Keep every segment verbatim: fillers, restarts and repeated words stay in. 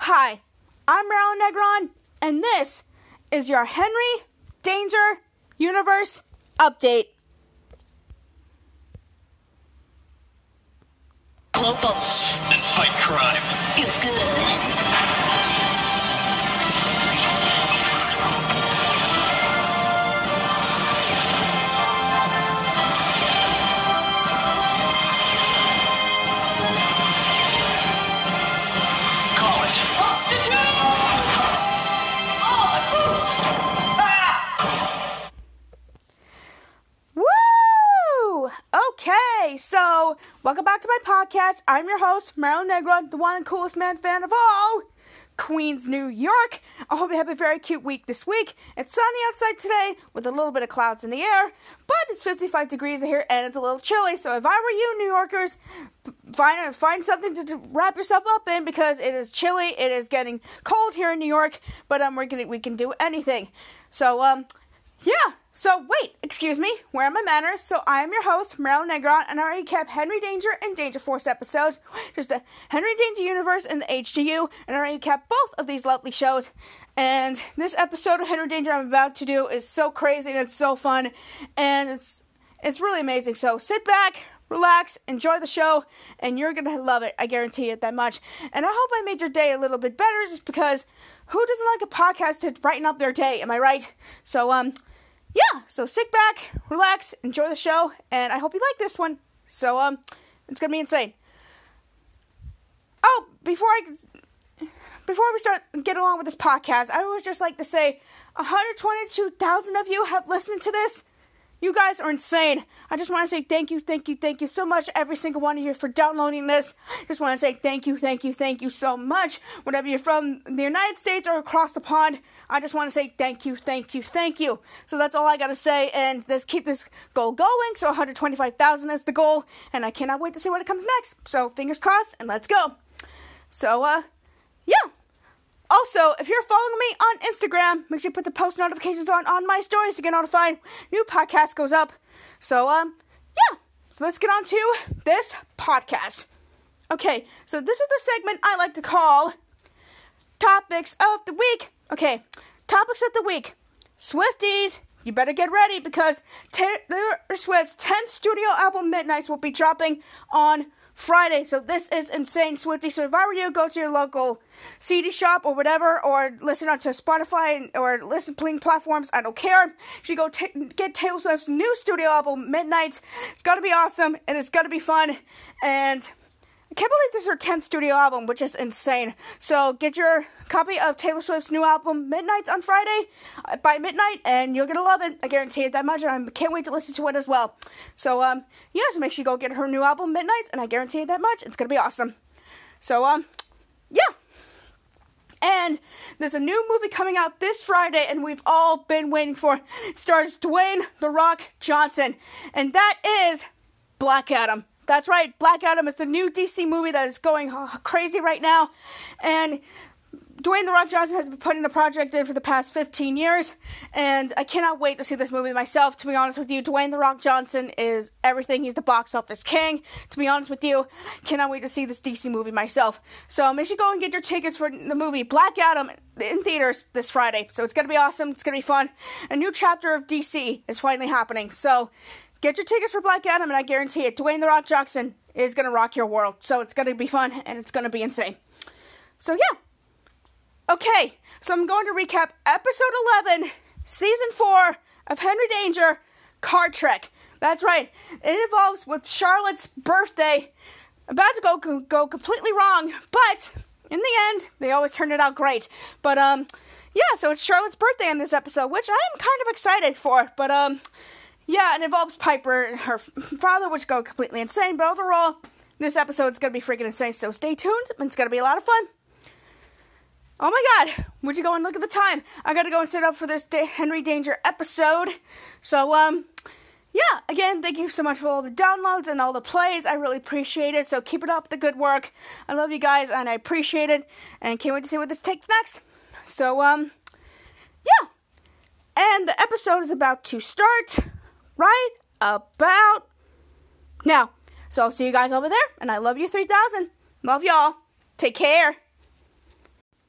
Hi, I'm Marilyn Negron, and this is your Henry Danger Universe Update. Blow bubbles. And fight crime. Feels good. Okay, so welcome back to my podcast. I'm your host, Marilyn Negron, the one and coolest man fan of all, Queens, New York. I hope you have a very cute week this week. It's sunny outside today with a little bit of clouds in the air, but it's fifty-five degrees here and it's a little chilly. So if I were you, New Yorkers, find find something to, to wrap yourself up in because it is chilly. It is getting cold here in New York, but um, we're gonna we can do anything. So um, yeah. So, wait, excuse me, where are my manners? So, I am your host, Marilyn Negron, and I recap Henry Danger and Danger Force episodes, just the Henry Danger Universe and the H D U, and I recap both of these lovely shows. And this episode of Henry Danger I'm about to do is so crazy and it's so fun, and it's it's really amazing. So, sit back, relax, enjoy the show, and you're going to love it. I guarantee it that much. And I hope I made your day a little bit better, just because who doesn't like a podcast to brighten up their day, am I right? So, um... yeah, so sit back, relax, enjoy the show, and I hope you like this one. So, um, it's gonna be insane. Oh, before I, before we start, get along with this podcast, I would just like to say, one hundred twenty-two thousand of you have listened to this. You guys are insane. I just want to say thank you, thank you, thank you so much, every single one of you, for downloading this. Just want to say thank you, thank you, thank you so much. Whatever you're from the United States or across the pond, I just want to say thank you, thank you, thank you. So that's all I got to say, and let's keep this goal going. So one hundred twenty-five thousand is the goal, and I cannot wait to see what it comes next. So fingers crossed, and let's go. So, uh, yeah. Also, if you're following me on Instagram, make sure you put the post notifications on on my stories to get notified. New podcast goes up. So, um, yeah. So let's get on to this podcast. Okay, so this is the segment I like to call Topics of the Week. Okay, Topics of the Week. Swifties, you better get ready because Taylor Swift's tenth studio album, Midnights, will be dropping on Friday. So this is insane, Swifty. So if I were you, go to your local C D shop or whatever, or listen onto Spotify or listen playing platforms. I don't care. You should go t- get Taylor Swift's new studio album, Midnights. It's gonna be awesome and it's gonna be fun. And I can't believe this is her tenth studio album, which is insane. So get your copy of Taylor Swift's new album, Midnights, on Friday uh, by midnight, and you're going to love it. I guarantee it that much, and I can't wait to listen to it as well. So, um, yeah, so make sure you go get her new album, Midnights, and I guarantee it that much. It's going to be awesome. So, um, yeah. And there's a new movie coming out this Friday, and we've all been waiting for it. It stars Dwayne "The Rock" Johnson, and that is Black Adam. That's right, Black Adam is the new D C movie that is going crazy right now, and Dwayne "The Rock" Johnson has been putting the project in for the past fifteen years, and I cannot wait to see this movie myself. To be honest with you, Dwayne "The Rock" Johnson is everything. He's the box office king. To be honest with you, cannot wait to see this D C movie myself. So make sure you go and get your tickets for the movie Black Adam in theaters this Friday. So it's going to be awesome. It's going to be fun. A new chapter of D C is finally happening. So get your tickets for Black Adam, and I guarantee it, Dwayne "The Rock" Johnson is going to rock your world. So it's going to be fun, and it's going to be insane. So, yeah. Okay, so I'm going to recap Episode eleven, Season four of Henry Danger, Card Trick. That's right. It involves with Charlotte's birthday. About to go go completely wrong, but in the end, they always turn it out great. But, um, yeah, so it's Charlotte's birthday in this episode, which I am kind of excited for. But, um... yeah, it involves Piper and her father, which go completely insane. But overall, this episode is going to be freaking insane. So stay tuned. It's going to be a lot of fun. Oh my god. Would you go and look at the time? I got to go and set up for this day- Henry Danger episode. So, um, yeah. Again, thank you so much for all the downloads and all the plays. I really appreciate it. So keep it up, the good work. I love you guys, and I appreciate it. And can't wait to see what this takes next. So, um, yeah. And the episode is about to start right about now. So I'll see you guys over there, and I love you three thousand. Love y'all. Take care.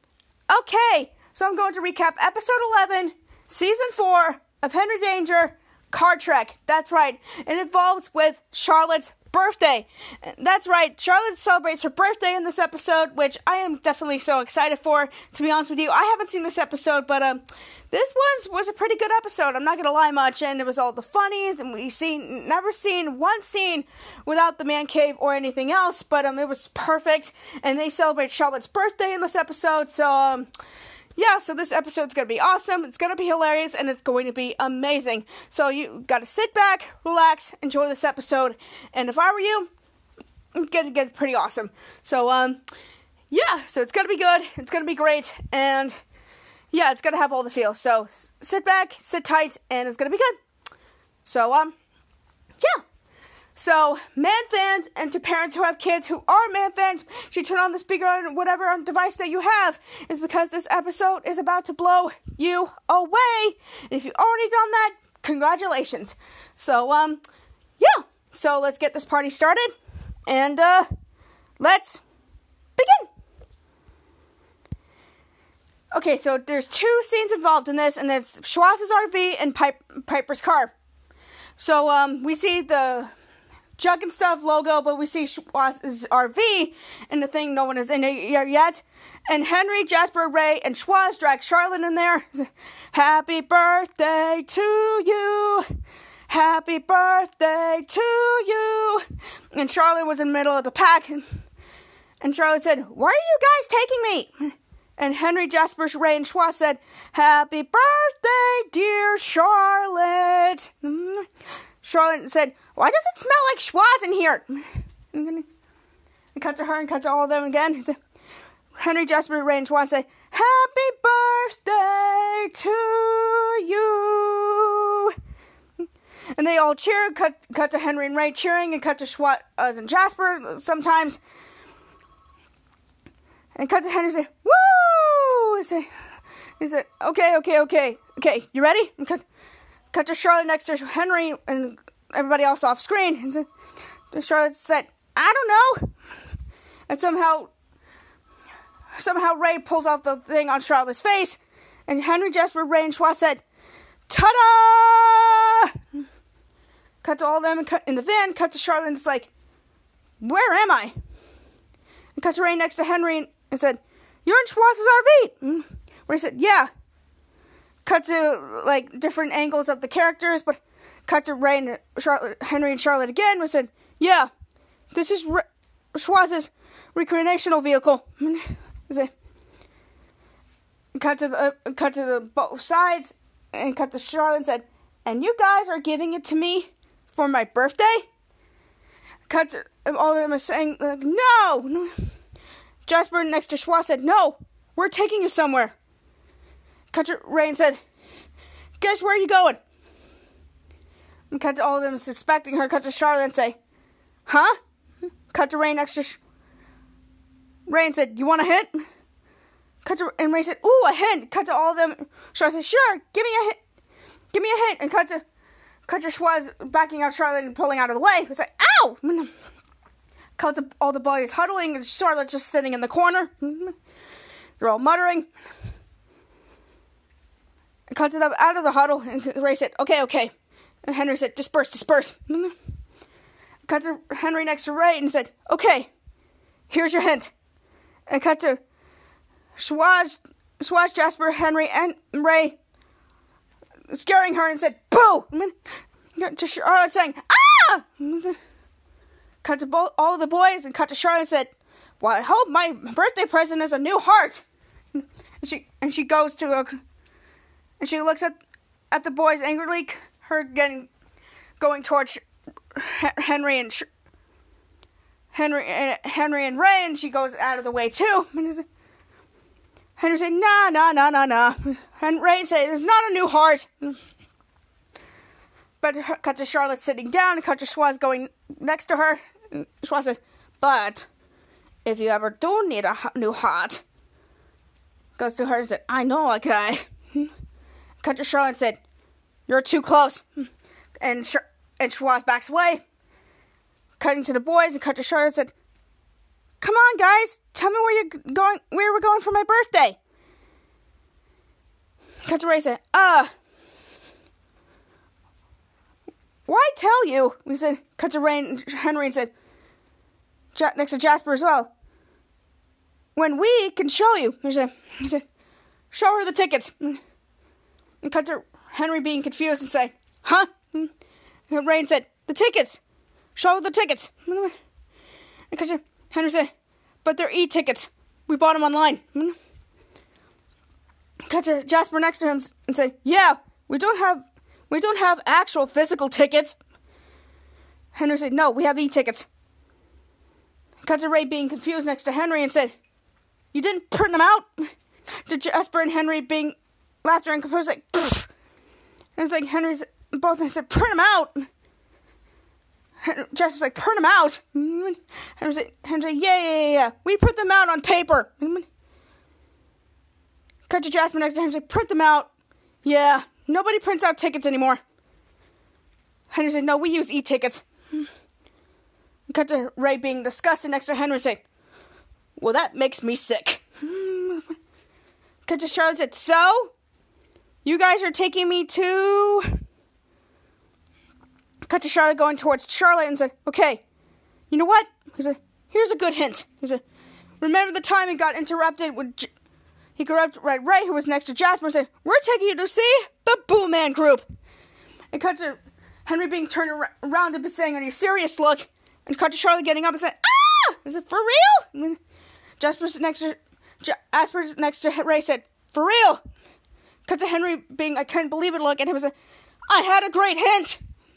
Okay, so I'm going to recap episode eleven, season four of Henry Danger, Car Trek. That's right, it involves with Charlotte's birthday. That's right, Charlotte celebrates her birthday in this episode, which I am definitely so excited for, to be honest with you. I haven't seen this episode, but um, this was, was a pretty good episode, I'm not going to lie much, and it was all the funnies, and we seen never seen one scene without the man cave or anything else, but um, it was perfect, and they celebrate Charlotte's birthday in this episode, so um, yeah, so this episode's going to be awesome, it's going to be hilarious, and it's going to be amazing. So you got to sit back, relax, enjoy this episode, and if I were you, it's going to get pretty awesome. So, um, yeah, so it's going to be good, it's going to be great, and yeah, it's going to have all the feels. So sit back, sit tight, and it's going to be good. So, um, yeah. So, man fans, and to parents who have kids who are man fans, should turn on the speaker on whatever device that you have, is because this episode is about to blow you away. And if you've already done that, congratulations. So, um, yeah. So, let's get this party started, and, uh, let's begin. Okay, so there's two scenes involved in this, and it's Schwarz's R V and Pipe, Piper's car. So, um, we see the Jug and Stuff logo, but we see Schwarz's R V in the thing no one is in it yet. And Henry, Jasper, Ray, and Schwarz drag Charlotte in there. Happy birthday to you. Happy birthday to you. And Charlotte was in the middle of the pack. And Charlotte said, why are you guys taking me? And Henry, Jasper, Ray, and Schwarz said, happy birthday, dear Charlotte. Charlotte said, why does it smell like Schwarz in here? And cut to her and cut to all of them again. He said, Henry, Jasper, Ray, and Schwarz say, happy birthday to you. And they all cheer. Cut, cut to Henry and Ray cheering, and cut to Schwarz and Jasper sometimes. And cut to Henry and say, woo! And say, he said, okay, okay, okay. Okay, you ready? And cut, cut to Charlotte next to Henry and everybody else off screen. And so Charlotte said, I don't know. And somehow, somehow Ray pulls off the thing on Charlotte's face. And Henry, Jasper, Ray, and Schwarz said, ta-da! Cut to all of them and cut in the van. Cut to Charlotte and it's like, where am I? And cut to Ray next to Henry and said, you're in Schwarz's R V. Ray said, yeah. Cut to, like, different angles of the characters, but cut to Ray and Charlotte, Henry and Charlotte again. We said, yeah, this is Re- Schwarz's recreational vehicle. Cut to the uh, cut to the both sides, and cut to Charlotte and said, and you guys are giving it to me for my birthday? Cut to all of them are saying, like, no, no. Jasper next to Schwarz said, no, we're taking you somewhere. Cut to Ray and said, guess where are you going? And cut to all of them suspecting her. Cut to Charlotte and say, huh? Cut to Ray next to Sh- Ray and said, you want a hint? Cut to, and Ray said, ooh, a hint. Cut to all of them. Charlotte said, sure, give me a hint. Give me a hint. And cut to, cut to Schwarz backing out Charlotte and pulling out of the way. It's like, ow! Cut to all the boys huddling and Charlotte just sitting in the corner. They're all muttering. And cut to them out of the huddle. And Ray said, okay, okay. And Henry said, disperse, disperse. Cut to Henry next to Ray and said, okay, here's your hint. And cut to Schwarz, Schwarz, Jasper, Henry, and Ray scaring her and said, boo! Cut to Charlotte saying, ah! Cut to both, all of the boys and cut to Charlotte and said, well, I hope my birthday present is a new heart. And she, and she goes to a, and she looks at, at the boys angrily, her getting, going towards Henry and Sh- Henry and Henry and Ray, and she goes out of the way too. Henry said, nah, nah, nah, nah, nah. And Ray said, it's not a new heart. But cut to Charlotte sitting down, and cut to Schwarz going next to her. And Schwarz said, but if you ever do need a new heart, goes to her and said, I know a guy. Cut to Charlotte and said, you're too close. And Sh- and Schwarz backs away. Cutting to the boys and cut to Charlotte and said, come on, guys, tell me where you're going, where we're going for my birthday. Cut to Ray said, uh, why tell you? He said, cut to Ray and Henry and said, next to Jasper as well. When we can show you. He said, he said, show her the tickets. And cut to Henry being confused and say, huh? And Ray said, the tickets. Show her the tickets. And cut to Henry said, but they're e-tickets. We bought them online. Cut to Jasper next to him and say, yeah, we don't have we don't have actual physical tickets. Henry said, no, we have e-tickets. Cut to Ray being confused next to Henry and said, you didn't print them out? To Jasper and Henry being laughter and confused, like, pfft. And it's like Henry's both of them said, print them out. Henry, Jasper's like, print them out. Henry said, Henry, yeah, yeah, yeah, yeah. We print them out on paper. Cut to Jasper next to Henry, said, print them out. Yeah, nobody prints out tickets anymore. Henry said, no, we use e-tickets. Cut to Ray being disgusted next to Henry, saying, well, that makes me sick. Cut to Charlotte said, so? You guys are taking me to... Cut to Charlotte going towards Charlotte and said, okay, you know what? He said, here's a good hint. He said, remember the time he got interrupted with... J- he interrupted Ray, Ray, who was next to Jasper, and said, we're taking you to see the Boom Man Group. And cut to Henry being turned around and saying, on your serious look. And cut to Charlotte getting up and said, ah! Is it for real? And Jasper's next to... Jasper's next to Ray said, for real. Cut to Henry being, I couldn't believe it look at him and said, I had a great hint.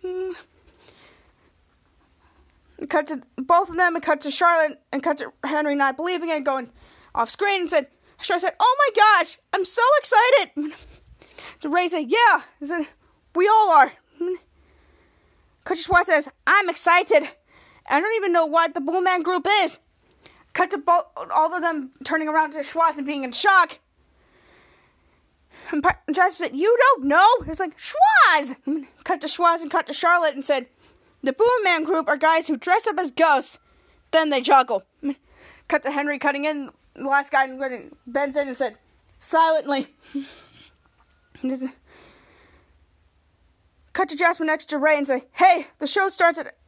And cut to both of them and cut to Charlotte and cut to Henry not believing it, going off screen and said, Charlotte said, oh my gosh, I'm so excited. So Ray said, yeah. He said, we all are. Cut to Schwartz says, I'm excited. I don't even know what the Boom Man Group is. Cut to both, all of them turning around to Schwartz and being in shock. And Jasper said, you don't know? It's like, Schwartz! Cut to Schwartz and cut to Charlotte and said, the Boom Man Group are guys who dress up as ghosts. Then they juggle. Cut to Henry cutting in. The last guy bends in and said, silently. Cut to Jasper next to Ray and say, hey, the show starts at...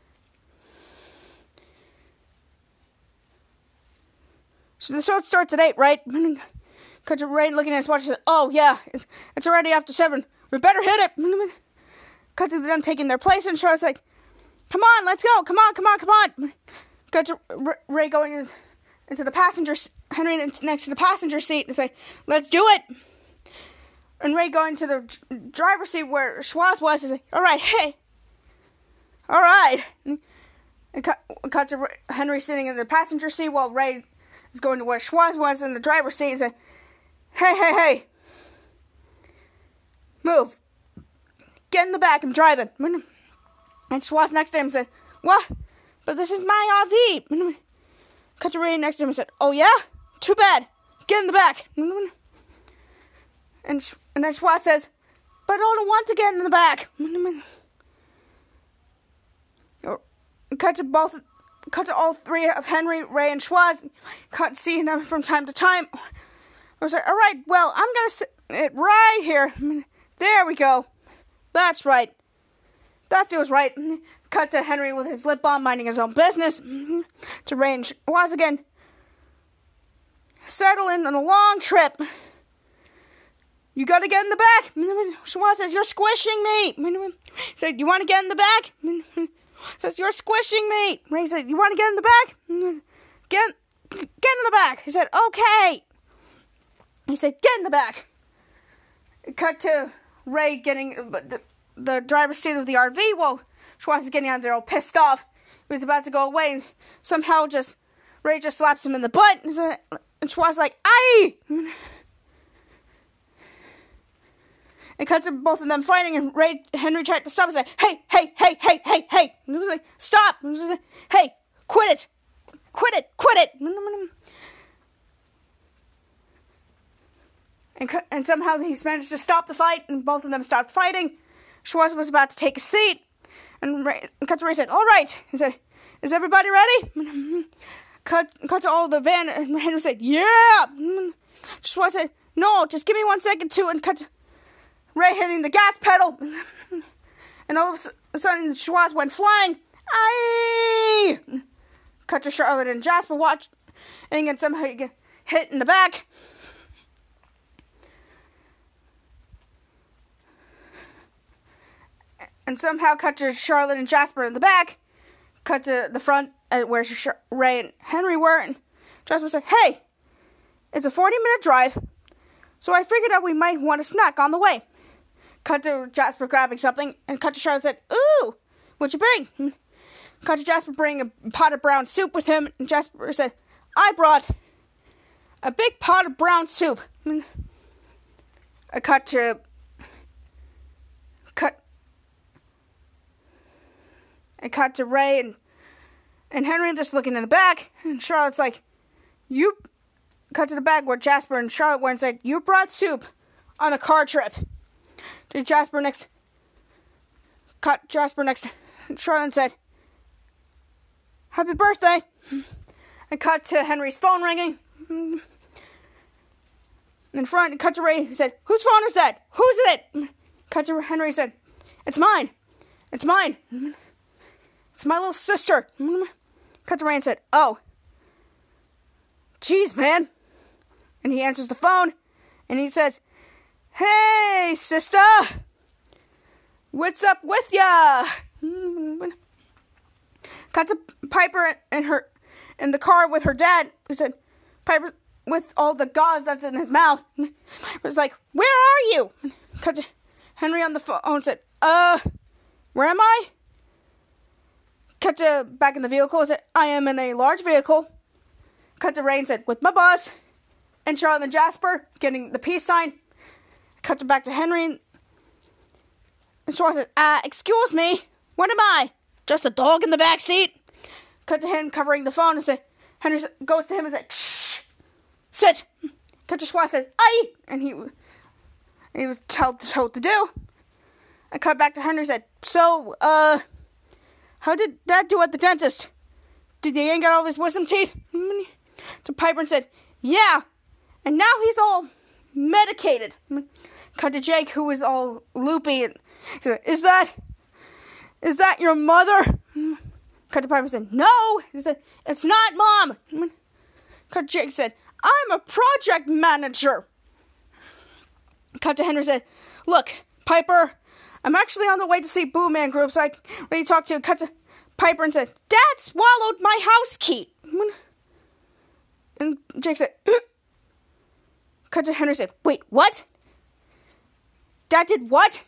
So the show starts at eight, right? Cut to Ray looking at his watch and said, oh, yeah, it's, it's already after seven. We better hit it. Cut to them taking their place, and Charlotte's like, come on, let's go. Come on, come on, come on. Cut to R- Ray going in, into the passenger, Henry next to the passenger seat and say, let's do it. And Ray going to the driver's seat where Schwartz was and say, all right, hey. All right. And cut, cut to Henry sitting in the passenger seat while Ray is going to where Schwartz was in the driver's seat and say, hey, hey, hey. Move. Get in the back, I'm driving. And Schwartz next to him said, what? But this is my R V. Cut to Ray next to him and said, oh yeah? Too bad. Get in the back. And, and then Schwartz says, but I don't want to get in the back. Cut to both, cut to all three of Henry, Ray, and Schwartz. Cut seeing them from time to time. I was like, all right, well, I'm going to sit it right here. There we go. That's right. That feels right. Cut to Henry with his lip balm, minding his own business. To Ray and Schwartz again. Settle in on a long trip. You gotta get in the back. Schwartz says, you're squishing me. He said, you want to get in the back? Says, you're squishing me. Ray said, you want to get in the back? Get, get in the back. He said, okay. He said, get in the back. Cut to Ray getting the, the driver's seat of the R V while Schwartz is getting out there all pissed off. He was about to go away and somehow just, Ray just slaps him in the butt. And Schwartz is like, aye! And cut to both of them fighting, and Ray Henry tried to stop and say, hey, hey, hey, hey, hey, hey. And he was like, stop. And he was like, hey, quit it. Quit it, quit it. And, and somehow he managed to stop the fight, and both of them stopped fighting. Schwartz was about to take a seat, and, Ray, and cut to Ray said, all right. He said, is everybody ready? Cut, cut to all the van, and Henry said, yeah. Schwartz said, no, just give me one second too, and cut to Ray hitting the gas pedal. And all of a sudden, Schwartz went flying. Aye! Cut to Charlotte and Jasper watch, and then somehow you get hit in the back. And somehow cut to Charlotte and Jasper in the back. Cut to the front uh, where Ray and Henry were. And Jasper said, hey, it's a forty minute drive, so I figured out we might want a snack on the way. Cut to Jasper grabbing something, and cut to Charlotte said, ooh, what'd you bring? Cut to Jasper bringing a pot of brown soup with him, and Jasper said, I brought a big pot of brown soup. I cut to cut I cut to Ray and and Henry just looking in the back, and Charlotte's like, you cut to the back where Jasper and Charlotte were and said, you brought soup on a car trip. To Jasper next cut Jasper next Charlotte and said, happy birthday. And cut to Henry's phone ringing. In front, cut to Ray, he said, whose phone is that? Who's it? Cut to Henry, said, it's mine. It's mine. It's my little sister. Cut to Ray and said, oh. Jeez, man. And he answers the phone, and he says, hey, sister. What's up with ya? Cut to Piper and her in the car with her dad. He said, Piper, with all the gauze that's in his mouth, was like, where are you? Cut to Henry on the phone, said, uh, where am I? Cut to back in the vehicle, said, I am in a large vehicle. Cut to Ray and said, with my boss. And Charlotte and Jasper getting the peace sign. Cut to back to Henry. And Schwartz said, uh, excuse me, what am I? Just a dog in the back seat? Cut to him covering the phone and said, Henry goes to him and said, shh, sit. Cut to Schwartz says, aye, and he, he was told, told to do. I cut back to Henry and said, so, uh, how did Dad do at the dentist? Did he ain't got all of his wisdom teeth? To Piper and said, yeah, and now he's all medicated. Cut to Jake, who was all loopy, and he said, is that, is that your mother? Cut to Piper and said, no. He said, it's not, Mom. Cut to Jake said, I'm a project manager. Cut to Henry said, look, Piper, I'm actually on the way to see Boo Man Group, so I can really talk to you. Cut to Piper and said, Dad swallowed my house key. And Jake said, cut to Henry said, wait, what? Dad did what?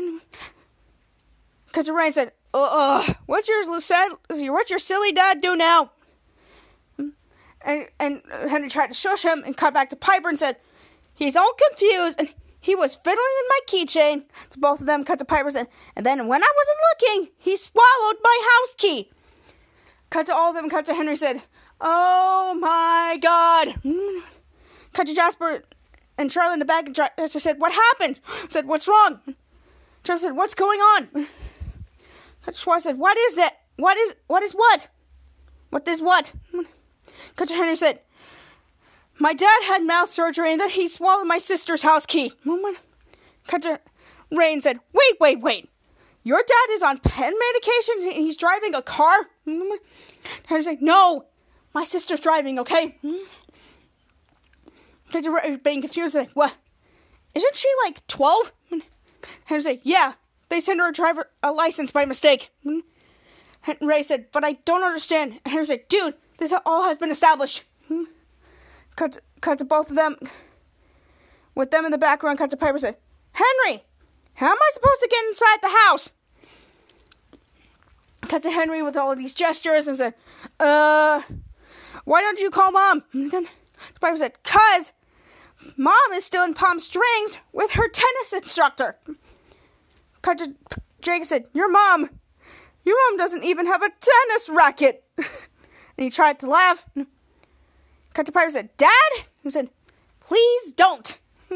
Cut to Ray and said, uh, what's your sad, what's your silly dad do now? And, and Henry tried to shush him and cut back to Piper and said, he's all confused and he was fiddling in my keychain. To both of them, cut to Piper and said, and then when I wasn't looking, he swallowed my house key. Cut to all of them, cut to Henry said, oh my God. Cut to Jasper and Charlie in the back, and Jasper said, what happened? Said, what's wrong? Jasper said, what's going on? Cut to Schwartz said, what is that? What is, what is what? What is what? Cut to Henry said, my dad had mouth surgery and then he swallowed my sister's house key. Cut to Ray and said, wait, wait, wait. Your dad is on pen medication and he's driving a car? Henry said, no, my sister's driving, okay? Cut to Ray being confused, like, what? Isn't she like twelve? Henry said, yeah, they sent her a driver a license by mistake. Ray said, but I don't understand. Henry said, dude, this all has been established. Cut to, cut to both of them. With them in the background, cut to Piper said, Henry, how am I supposed to get inside the house? Cut to Henry with all of these gestures and said, uh, why don't you call Mom? Then Piper said, cause Mom is still in Palm Springs with her tennis instructor. Cut to Jake said, your mom, your mom doesn't even have a tennis racket. And he tried to laugh. Cut to Piper said, Dad? He said, please don't.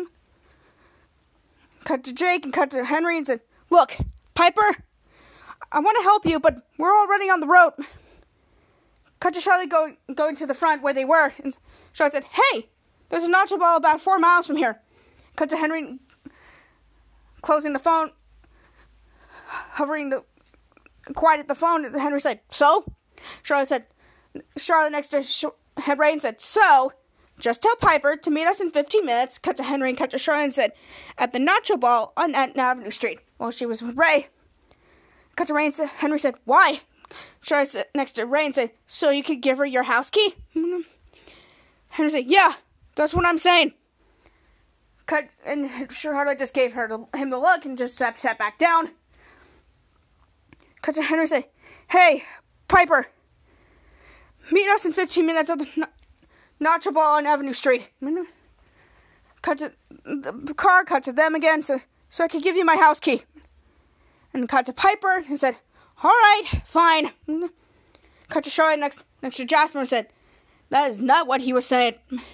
Cut to Jake and cut to Henry and said, look, Piper, I want to help you, but we're already on the road. Cut to Charlie going, going to the front where they were. And Charlie said, hey, There's a nacho ball about four miles from here. Cut to Henry closing the phone, hovering to quiet at the phone. Henry said, so? Charlotte said, Charlotte next to Ray and said, so, just tell Piper to meet us in fifteen minutes. Cut to Henry and cut to Charlotte and said, at the nacho ball on Avenue Street. While she was with Ray. Cut to Ray and said, Henry said, why? Charlotte said next to Ray and said, so you could give her your house key? Henry said, yeah, that's what I'm saying. Cut, and Charlotte just gave her the, him the look and just sat, sat back down. Cut to Henry said, hey, Piper, meet us in fifteen minutes at the na- nacho ball on Avenue Street. Cut to the car, cut to them again, so, so I could give you my house key. And cut to Piper and said, all right, fine. Cut to Charlotte next, next to Jasper and said, that is not what he was saying.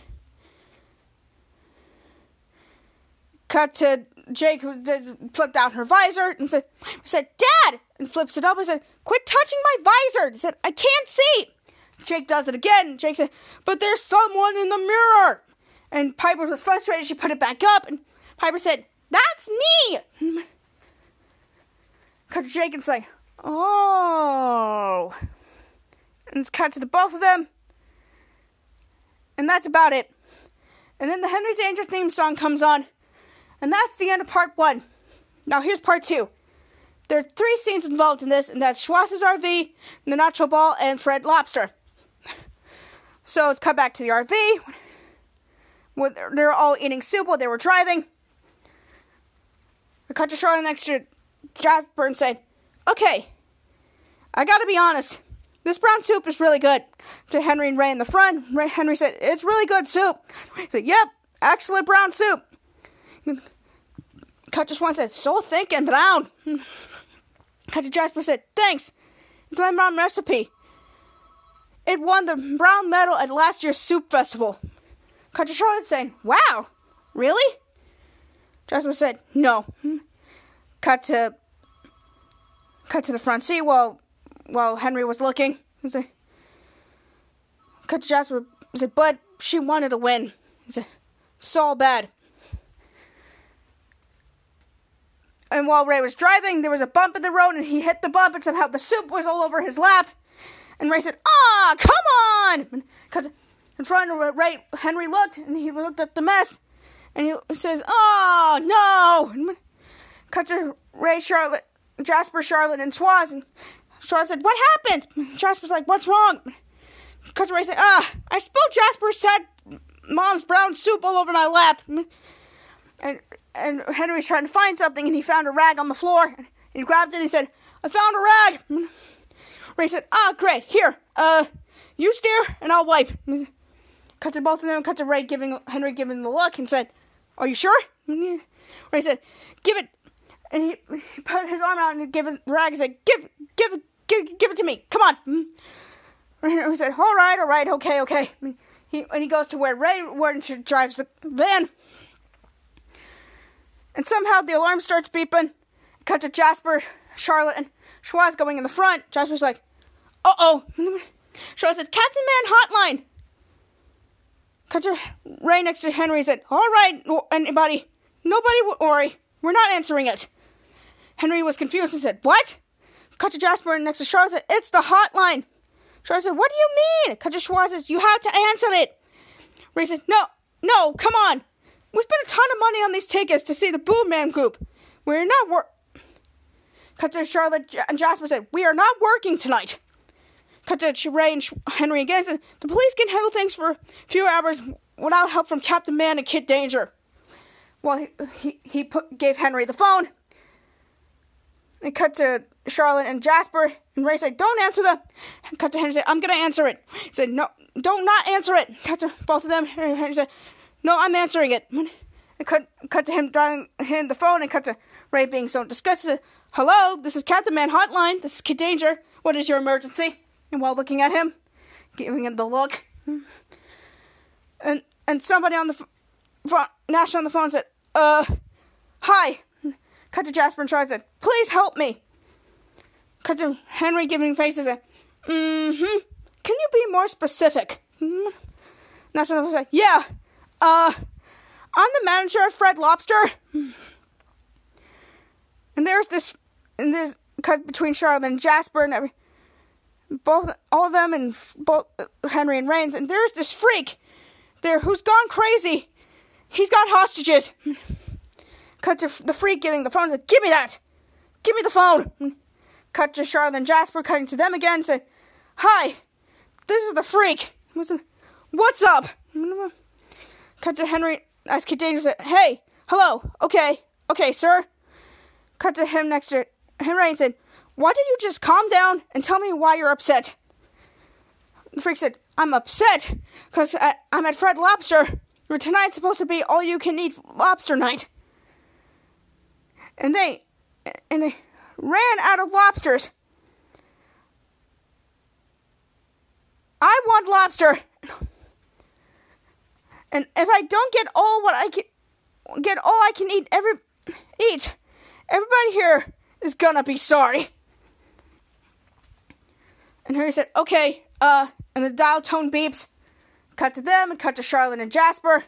Cut to Jake, who flipped out her visor and said, said, Dad! And flips it up and said, quit touching my visor! He said, I can't see! Jake does it again. Jake said, but there's someone in the mirror! And Piper was frustrated. She put it back up, and Piper said, that's me! Cut to Jake and say, oh. And it's cut to the both of them. And that's about it. And then the Henry Danger theme song comes on. And that's the end of part one. Now here's part two. There are three scenes involved in this, and that's Schwartz's R V, the Nacho Ball, and Fred Lobster. So it's cut back to the R V. Where they're all eating soup while they were driving. We cut to Charlotte next to Jasper and said, okay, I gotta be honest. This brown soup is really good. To Henry and Ray in the front, Ray, Henry said, it's really good soup. He said, yep, excellent brown soup. Cut to Swan said, so thick and brown. Cut to Jasper said, thanks. It's my mom recipe. It won the brown medal at last year's soup festival. Cut to Charlotte saying, wow, really? Jasper said, no. Cut to cut to the front seat while while Henry was looking. He said, cut to Jasper. He said, but she wanted to win. He said, so bad. And while Ray was driving, there was a bump in the road, and he hit the bump, and somehow the soup was all over his lap. And Ray said, ah, come on! And cut to, in front of Ray, Henry looked, and he looked at the mess, and he says, oh, no! And cut to Ray, Charlotte, Jasper, Charlotte, and Swaz, and Charlotte said, what happened? Jasper's like, what's wrong? Cut to Ray said, ah, I spilled Jasper's sad mom's brown soup all over my lap. And and Henry was trying to find something, and he found a rag on the floor. And he grabbed it, and he said, I found a rag. Ray said, ah, great, here, uh, you steer, and I'll wipe. Cut to both of them, and cut to Ray giving, Henry giving the look, and said, are you sure? Ray said, give it, and he, he put his arm out and gave it the rag, and said, give, give, give, give it to me, come on. And he said, all right, all right, okay, okay. He, and he goes to where Ray where drives the van. And somehow the alarm starts beeping. Cut to Jasper, Charlotte, and Schwaz going in the front. Jasper's like, uh-oh. Charlotte said, Captain Man hotline. Cut to Ray next to Henry said, all right, anybody, nobody worry. We're not answering it. Henry was confused and said, what? Cut to Jasper next to Charlotte said, it's the hotline. Charlotte said, what do you mean? Cut to Schwaz says, you have to answer it. Ray said, no, no, come on. We spent a ton of money on these tickets to see the Boom Man group. We're not wor- Cut to Charlotte and Jasper said, we are not working tonight. Cut to Ray and Henry again said, the police can handle things for a few hours without help from Captain Man and Kid Danger. Well, he he, he put, gave Henry the phone. And cut to Charlotte and Jasper, and Ray said, don't answer the... Cut to Henry said, I'm going to answer it. He said, no, don't not answer it. Cut to both of them, and Henry said, no, I'm answering it. And cut, cut to him dialing him the phone, and cut to Ray being so disgusted. Hello, this is Captain Man Hotline. This is Kid Danger. What is your emergency? And while looking at him, giving him the look, and and somebody on the phone, Nash on the phone said, uh, hi. Cut to Jasper and Charlotte said, please help me. Cut to Henry giving faces and mm-hmm. Can you be more specific? Mm-hmm. Nash on the phone said, yeah. uh, I'm the manager of Fred Lobster. And there's this, and there's cut between Charlotte and Jasper and every, both, all of them, and both Henry and Rains. And there's this freak there who's gone crazy. He's got hostages. Cut to the freak giving the phone. Said, "Give me that. Give me the phone." Cut to Charlotte and Jasper, cutting to them again. Said, "Hi, this is the freak. What's up?" Cut to Henry. As Kid Danger said, "Hey, hello. Okay, okay, sir." Cut to him next to Henry and said, "Why did you just calm down and tell me why you're upset?" The freak said, "I'm upset because I'm at Fred Lobster. Where tonight's supposed to be all you can eat lobster night." And they, and they ran out of lobsters. I want lobster. And if I don't get all what I can, get all I can eat, every, eat, everybody here is gonna be sorry. And Harry said, "Okay, uh," and the dial tone beeps. Cut to them, and cut to Charlotte and Jasper.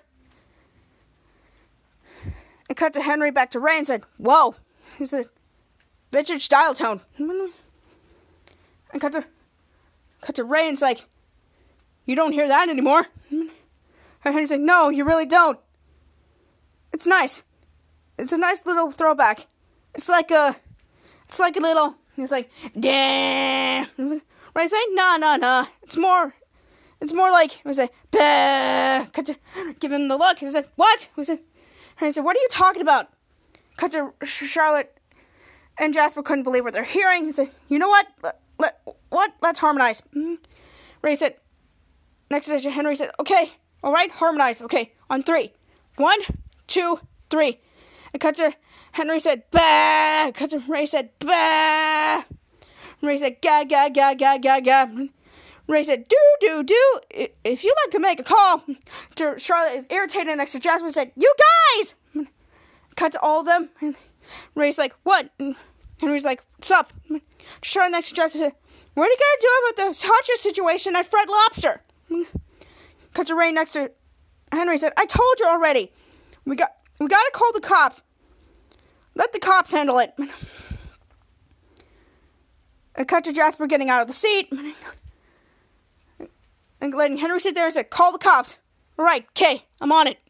And cut to Henry back to Ray and said, "Whoa," he said, "vintage dial tone." And cut to, cut to Ray and's like, "You don't hear that anymore." And Henry's like, "No, you really don't. It's nice. It's a nice little throwback. It's like a, it's like a little," he's like, "Damn." Ray's like, "No, no, no. It's more, it's more like," he said, "Bah." Cut to, give him the look. He said, "What?" He said, and he said, "What are you talking about?" Cut to Charlotte and Jasper couldn't believe what they're hearing. He said, "You know what? Let, let, what? Let's harmonize." Mm-hmm. Ray said, next to Henry said, "Okay, all right, harmonize. Okay, on three. One, two, three." And cut to Henry said, "Bah." Cut to Ray said, "Bah." Ray said, "Ga, ga, ga, ga, ga, ga." Ray said, "Do, do, do. If you'd like to make a call." To Charlotte is irritated next to Jasper and said, "You guys!" Cut to all of them. And Ray's like, "What?" And Henry's like, "What's up?" Charlotte next to Jasper said, "What are you going to do about the hostage situation at Fred Lobster?" Cut to Ray next to Henry said, "I told you already. We got we got to call the cops. Let the cops handle it." And cut to Jasper getting out of the seat. And letting Henry sit there and said, "Call the cops." "All right, okay, I'm on it."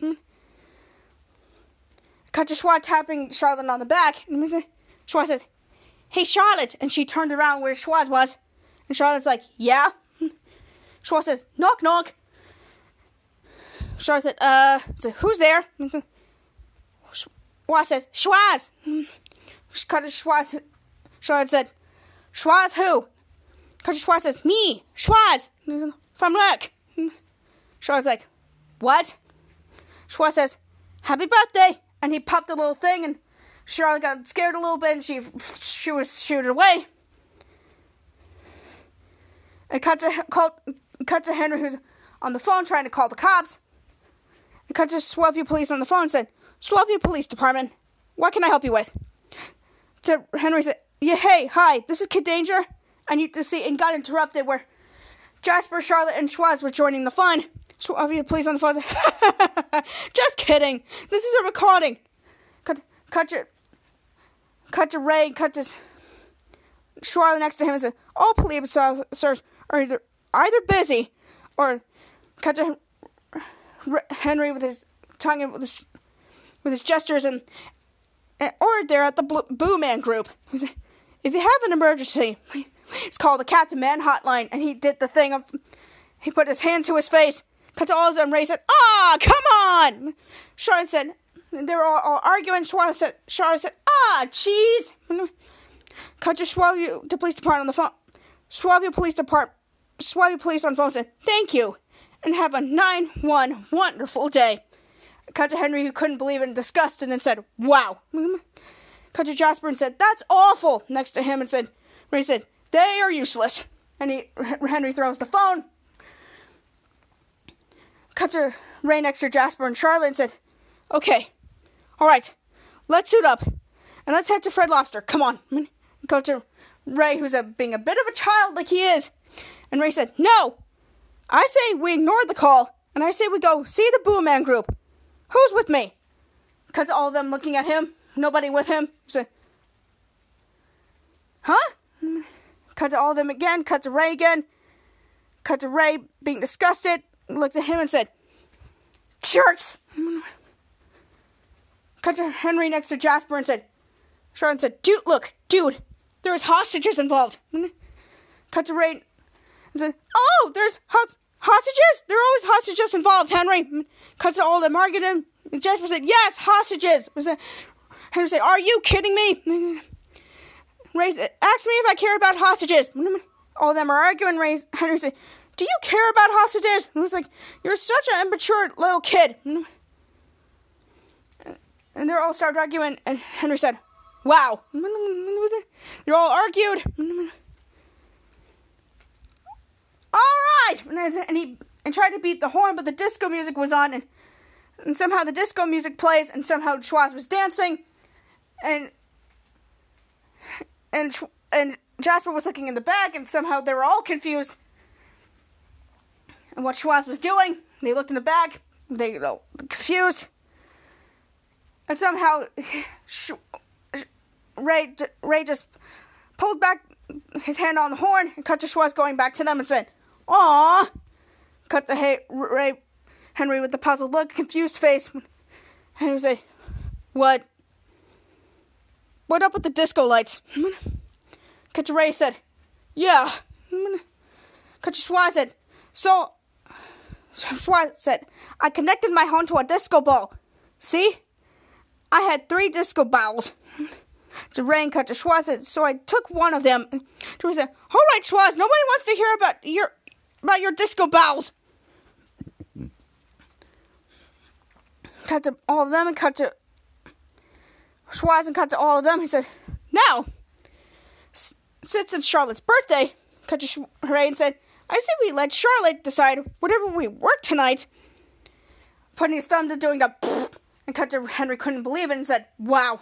Cut to Schwa tapping Charlotte on the back. And Schwa said, "Hey, Charlotte." And she turned around where Schwa was. And Charlotte's like, "Yeah." Schwa says, "Knock, knock." Charlotte said, uh, said, "Who's there?" And so, Schwa said, "Schwaz." Cut to Schwaz. Charlotte said, "Schwaz who?" Cut to Schwaz says, "Me, Schwaz, from Lurk." Charlotte's like, "What?" Schwaz says, "Happy birthday." And he popped a little thing, and Charlotte got scared a little bit, and she she was shooted away. And cut to, call, cut to Henry, who's on the phone trying to call the cops. And cut to Swellview Police on the phone and said, "Swellview Police Department, what can I help you with?" To Henry said, "Yeah, hey, hi, this is Kid Danger." And you to see, and got interrupted where Jasper, Charlotte, and Schwaz were joining the fun. Swellview Police on the phone said, "Just kidding. This is a recording." Cut, cut to, cut to Ray, cut to Charlotte next to him and said, "All police officers are either either busy or," cut to Henry with his tongue and with his, with his gestures, and, and or they're at the Blue, Boo Man group. He said, "If you have an emergency, it's called the Captain Man Hotline." And he did the thing of, he put his hand to his face. Cut to all of them. Ray said, "Ah, come on." Charlotte said, they were all, all arguing. Charlotte said, Charlotte said, "Ah, jeez." Cut to Swellview, the police department on the phone. Swellview Police Department, Swellview Police on the phone said, "Thank you, and have a nine one wonderful day." Cut to Henry, who couldn't believe it and disgusted, and said, "Wow." Cut to Jasper and said, "That's awful." Next to him and said, Ray said, "They are useless." And he, Henry throws the phone. Cut to Ray next to Jasper and Charlotte and said, "Okay, all right, let's suit up and let's head to Fred Lobster. Come on." Cut to Ray, who's a, being a bit of a child like he is. And Ray said, "No, I say we ignored the call and I say we go see the Boo Man Group. Who's with me? Cut to all of them looking at him. Nobody with him. Say, huh? Cut to all of them again. Cut to Ray again. Cut to Ray being disgusted. Looked at him and said, jerks. Cut to Henry next to Jasper and said, Charlotte said, dude, look, dude, there's hostages involved. Cut to Ray and said, oh, there's ho- hostages? There are always hostages involved, Henry. Cut to all the Margaret and Jasper said, yes, hostages. Henry said, are you kidding me? Ray said, ask me if I care about hostages. All of them are arguing. Ray, Henry said, do you care about hostages? And he was like, you're such an immature little kid. And they all started arguing, and Henry said, wow. They all argued. All right. And he and tried to beat the horn, but the disco music was on, and, and somehow the disco music plays, and somehow Schwartz was dancing, and and and Jasper was looking in the back, and somehow they were all confused and what Schwartz was doing. They looked in the back, they were all confused, and somehow Ray Ray just pulled back his hand on the horn and cut to Schwartz going back to them and said, "Aww." Cut to hey, Ray Henry with the puzzled look, confused face, and he said, "What? What up with the disco lights?" Cut to Ray said, "Yeah." Cut to Schwartz said, "So." Schwartz said, "I connected my horn to a disco ball. See? I had three disco balls." To Ray and cut to Schwartz said, "So I took one of them." To Ray said, "All right, Schwartz, nobody wants to hear about your about your disco balls." Cut to all of them and cut to Schwartz and cut to all of them. He said, "Now, s- since it's Charlotte's birthday," cut to Sh- Ray and said, "I say we let Charlotte decide whatever we work tonight." Putting his thumb to doing a and cut to Henry couldn't believe it and said, "Wow."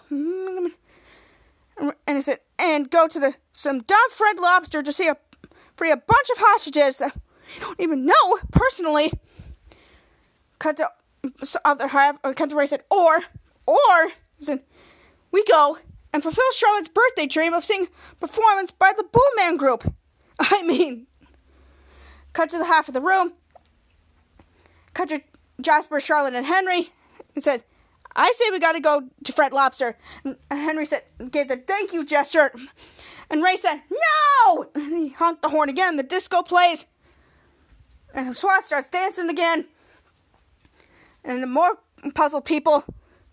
And he said, "And go to the some dumb Fred Lobster to see a free a bunch of hostages that we don't even know personally." Cut to other half, or cut to Ray said, "Or, or," he said, "we go and fulfill Charlotte's birthday dream of seeing performance by the Boo Man Group." I mean, cut to the half of the room. Cut to Jasper, Charlotte, and Henry, and said, "I say we gotta go to Fred Lobster." And Henry said, gave the thank you gesture. And Ray said, "No!" And he honked the horn again. The disco plays. And Schwartz starts dancing again. And the more puzzled people.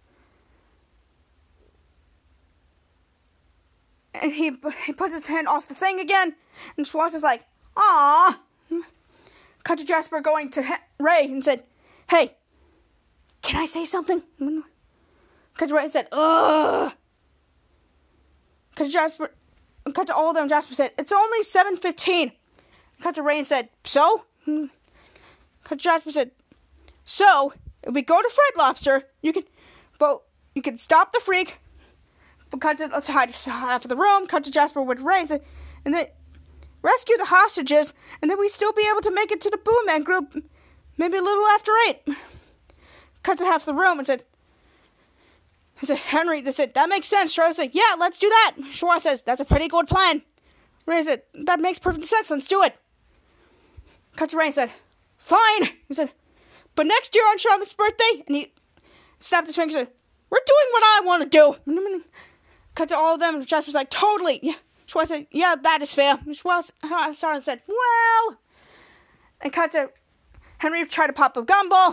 And he he put his hand off the thing again. And Schwartz is like, "Aw." Cut to Jasper going to he- Ray and said, "Hey, can I say something?" Cut to Ray and said, "Ugh." Cut to Jasper, cut to all of them. Jasper said, "It's only seven fifteen." Cut to Ray and said, "So?" Cut to Jasper said, "So, if we go to Fred Lobster, you can, but you can stop the freak." But cut to let's hide half of the room. Cut to Jasper with Ray and said, and then rescue the hostages, and then we'd still be able to make it to the Boo Man Group, maybe a little after eight. Cut to half the room and said, I said, Henry, they said, "That makes sense." Charlotte said, "Yeah, let's do that." Schwartz says, "That's a pretty good plan." Ray said, "That makes perfect sense. Let's do it." Cut to Ray and said, "Fine." He said, "But next year on Charlotte's birthday," and he snapped his fingers and said, "We're doing what I want to do." Cut to all of them, and Jasper was like, "Totally." Yeah. Schwartz said, "Yeah, that is fair." Schwartz started and said, "Well," and cut to Henry tried to pop a gumball.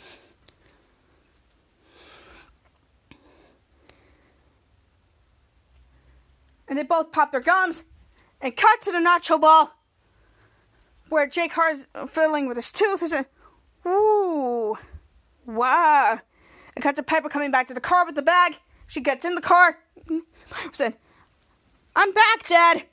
And they both popped their gums, and cut to the nacho ball, where Jake Hart's fiddling with his tooth. He said, "Ooh, wow." And cut to Piper coming back to the car with the bag. She gets in the car. Piper said, "I'm back, Dad.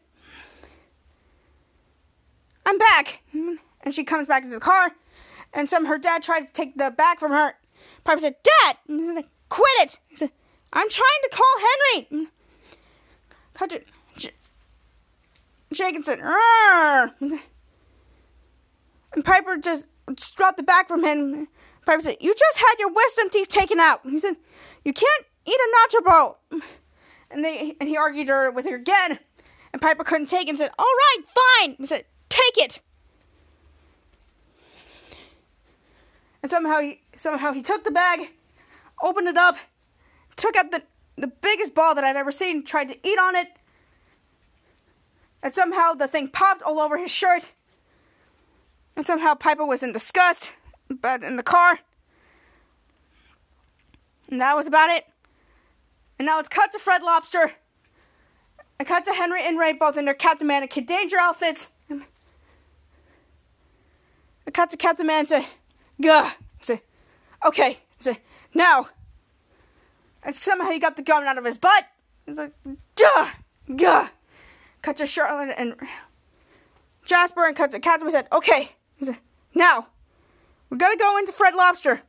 I'm back." And she comes back into the car, and some her dad tries to take the bag from her. Piper said, "Dad!" And he said, "Quit it." He said, "I'm trying to call Henry." Cut to J- Jake and said, "Arr!" And Piper just just dropped the bag from him. Piper said, "You just had your wisdom teeth taken out." He said, "You can't eat a nacho ball." And they and he argued her with her again. And Piper couldn't take it and said, "All right, fine." He said, "Take it." And somehow he somehow he took the bag, opened it up, took out the, the biggest ball that I've ever seen, tried to eat on it. And somehow the thing popped all over his shirt. And somehow Piper was in disgust, but in the car. And that was about it. And now it's cut to Fred Lobster. And cut to Henry and Ray, both in their Captain Man and Kid Danger outfits. And cut to Captain Man and say, "Gah." I say, "Okay." I say, "Now." And somehow he got the gun out of his butt. He's like, "Gah, gah." Cut to Charlotte and Jasper, and cut to Captain Man and said, "Okay." He said, "Now, we gotta go into Fred Lobster."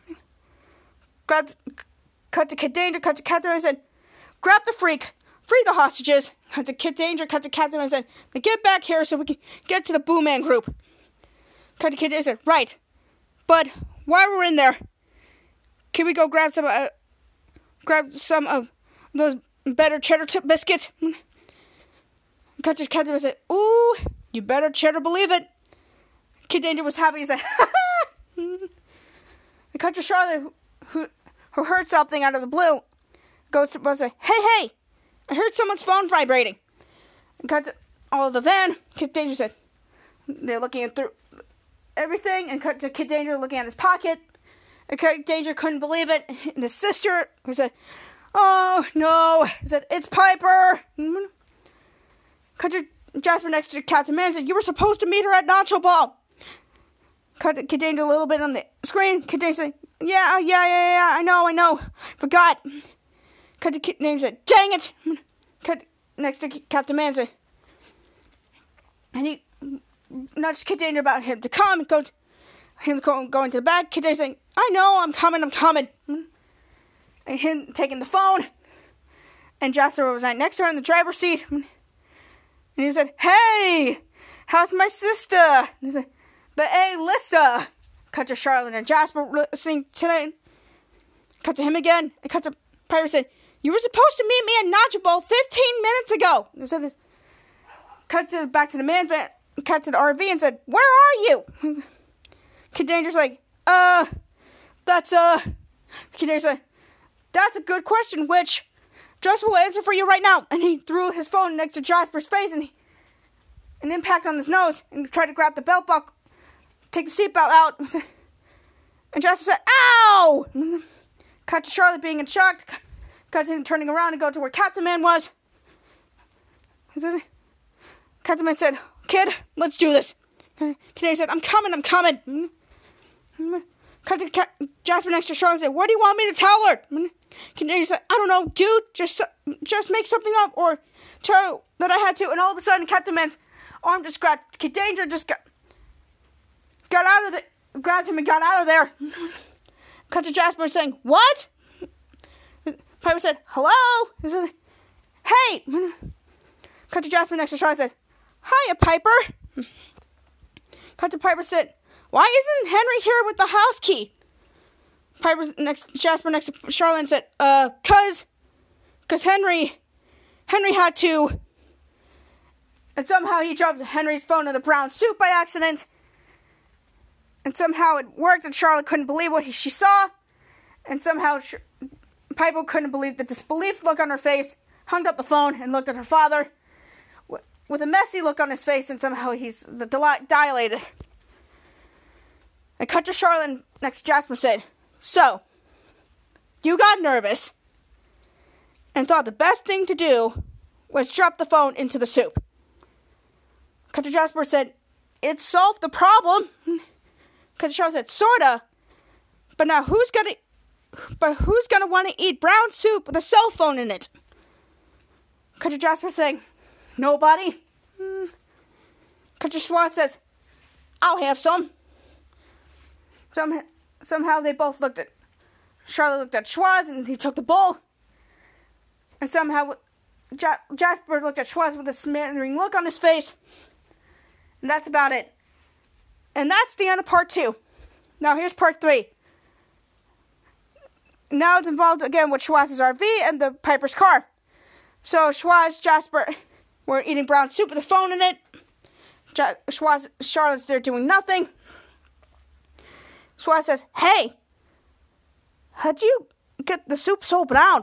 Grabbed, cut to Kid Danger, cut to Captain Man and said, "Grab the freak, free the hostages." Cut to Kid Danger, cut to Captain Man and said, "Now get back here so we can get to the Boo Man group." Cut to Kid Danger and said, "Right, but while we're in there, can we go grab some, uh, grab some of those better cheddar tip biscuits?" Cut to Captain Man and said, "Ooh, you better cheddar believe it." Kid Danger was happy. He said, "Ha ha." Cut to Charlotte, who who heard something out of the blue, goes to and say, "Hey, hey, I heard someone's phone vibrating." And cut to all of the van. Kid Danger said, they're looking through everything, and cut to Kid Danger looking at his pocket. And Kid Danger couldn't believe it. And his sister, who said, "Oh no," he said, "It's Piper." Cut to Jasper next to Captain Man and said, "You were supposed to meet her at Nacho Ball." Cut to Kid Danger a little bit on the screen. Kid Danger said, "Yeah, yeah, yeah, yeah, I know, I know. Forgot." Cut to Kid Danger said, "Dang it." Cut next to Captain Man said, and he nudged Kid Danger about him to come and go to him going to the back. Kid Danger saying, "I know, I'm coming, I'm coming." And him taking the phone. And Jasper was right next to her in the driver's seat. And he said, "Hey, how's my sister?" And he said, "The A-lister." Cut to Charlotte and Jasper listening tonight. Cut to him again. And cut to Piper said, "You were supposed to meet me at Nacho Ball fifteen minutes ago." And said, cut to back to the man van. Cut to the R V and said, "Where are you?" Kid Danger's like, uh, that's, uh, Kid Danger said, "That's a good question, which Jasper will answer for you right now." And he threw his phone next to Jasper's face, and he, an impact on his nose, and tried to grab the belt buckle, take the seatbelt out. And Jasper said, "Ow!" Cut to Charlotte being in shock. Cut to him turning around and go to where Captain Man was. Captain Man said, "Kid, let's do this." Kid Danger said, "I'm coming, I'm coming." Cut to Cap- Jasper next to Charlotte and said, "What do you want me to tell her?" Kid Danger said, "I don't know, dude. Just just make something up or tell her that I had to." And all of a sudden, Captain Man's arm just grabbed Kid Danger, just got, got out of the, grabbed him and got out of there. Cut to Jasper saying, "What?" Piper said, "Hello?" He said, "Hey." Cut to Jasper next to Charlotte and said, "Hiya, Piper." Cut to Piper said, "Why isn't Henry here with the house key?" Piper next, Jasper next to Charlotte and said, uh, cause, cause Henry, Henry had to, and somehow he dropped Henry's phone in the brown soup by accident, and somehow it worked, and Charlotte couldn't believe what he, she saw, and somehow Sh- Piper couldn't believe the disbelief look on her face, hung up the phone, and looked at her father, w- with a messy look on his face, and somehow he's the dil- dilated. And cut to Charlotte next to Jasper said, "So, you got nervous and thought the best thing to do was drop the phone into the soup." Cut to Jasper said, "It solved the problem." Cut to Charlotte said, "Sorta. But now who's gonna, but who's gonna want to eat brown soup with a cell phone in it?" Cut to Jasper saying, "Nobody." Cut to Schwartz says, "I'll have some." Some, somehow they both looked at, Charlotte looked at Schwartz and he took the bowl. And somehow ja- Jasper looked at Schwartz with a smearing look on his face. And that's about it. And that's the end of part two. Now here's part three. Now it's involved again with Schwarz's R V and the Piper's car. So Schwarz, Jasper were eating brown soup with a phone in it. Ja- Schwarz, Charlotte's there doing nothing. Schwarz says, "Hey, how'd you get the soup so brown?"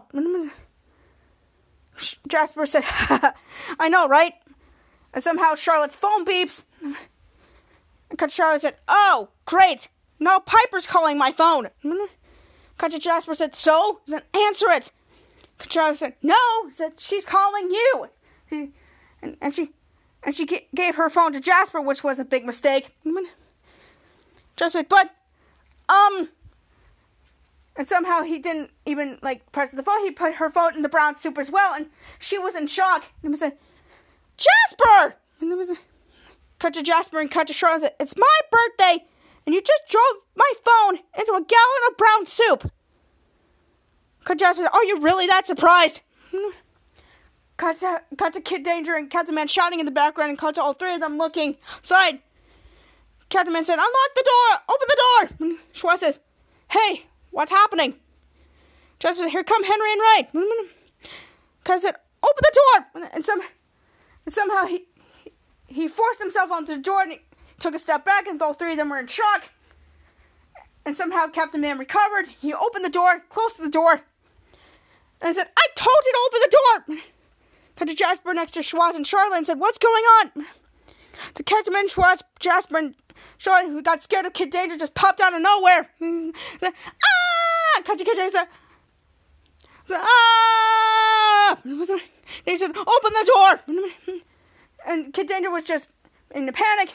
Jasper said, "I know, right?" And somehow Charlotte's phone beeps. Because Charlotte said, "Oh, great. Now Piper's calling my phone." Because Jasper said, "So?" He said, "Answer it." Charlotte said, "No." He said, "She's calling you." She, and, and she and she g- gave her phone to Jasper, which was a big mistake. Jasper said, "But, um..." And somehow he didn't even, like, press the phone. He put her phone in the brown soup as well, and she was in shock. And he said, "Jasper!" And it was cut to Jasper and cut to Charlotte and said, "It's my birthday, and you just drove my phone into a gallon of brown soup." Cut to Jasper said, "Are you really that surprised?" Cut to, cut to Kid Danger and Captain Man shouting in the background, and cut to all three of them looking outside. Captain Man said, "Unlock the door! Open the door!" And Schwarz says, "Hey, what's happening?" Jasper said, "Here come Henry and Ray." Cut said, "Open the door!" And, some, and somehow he, he he forced himself onto the door, and he took a step back, and all three of them were in shock. And somehow Captain Man recovered. He opened the door, closed the door, and said, "I told you to open the door!" Cut to Jasper next to Schwarz and Charlotte and said, "What's going on?" To Captain Man, Schwarz, Jasper, and Charlotte, who got scared of Kid Danger, just popped out of nowhere. Said, "Ah!" Cut to Kid Danger said, said, "Ah!" They said, "Open the door!" And Kid Danger was just in a panic.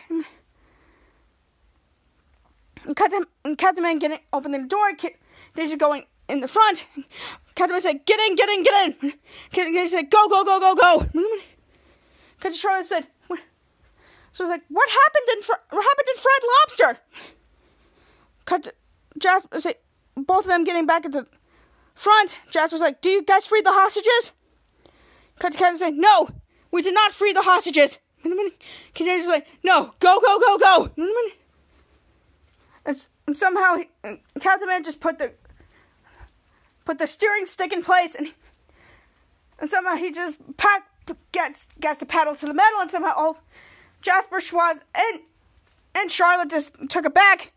And Captain, and Captain Man getting opening the door, Kid Danger going in the front. Captain Man said, "Get in, get in, get in." Kid Danger said, "Go, go, go, go, go." Captain Charlotte said, what? So it's like, "What happened in Fr- what happened in Fred Lobster?" Cut to Jasper said, both of them getting back at the front. Jasper's like, "Do you guys free the hostages?" Cut to Captain said, "No, we did not free the hostages." Kid Danger's like, "No, go, go, go, go." And, and somehow he, and Captain Man just put the put the steering stick in place, and and somehow he just packed, gets gets the pedal to the metal, and somehow all Jasper, Schwarz, and and Charlotte just took it back.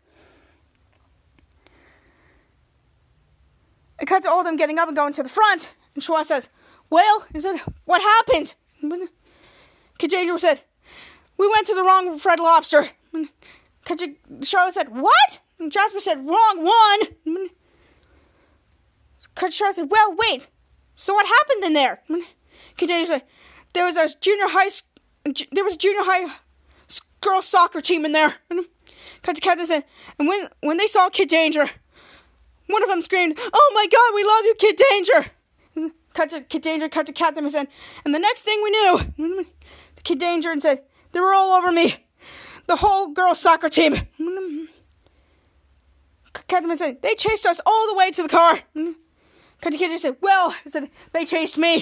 It cut to all of them getting up and going to the front, and Schwarz says, "Well," he said, "what happened?" Kid Danger said, "We went to the wrong Fred Lobster." Charlotte said, "What?" And Jasper said, "Wrong one." Charlotte said, "Well, wait. So what happened in there?" Kid Danger said, "There was a junior high, there was a junior high girls soccer team in there." Cut to Captain said, "And when when they saw Kid Danger, one of them screamed, 'Oh my God, we love you, Kid Danger!'" Cut to Kid Danger, cut to Captain and said, "And the next thing we knew, Kid Danger and said, they were all over me. The whole girls' soccer team." Captain said, "They chased us all the way to the car." Cut to Kid Danger said, "Well," he said, "they chased me."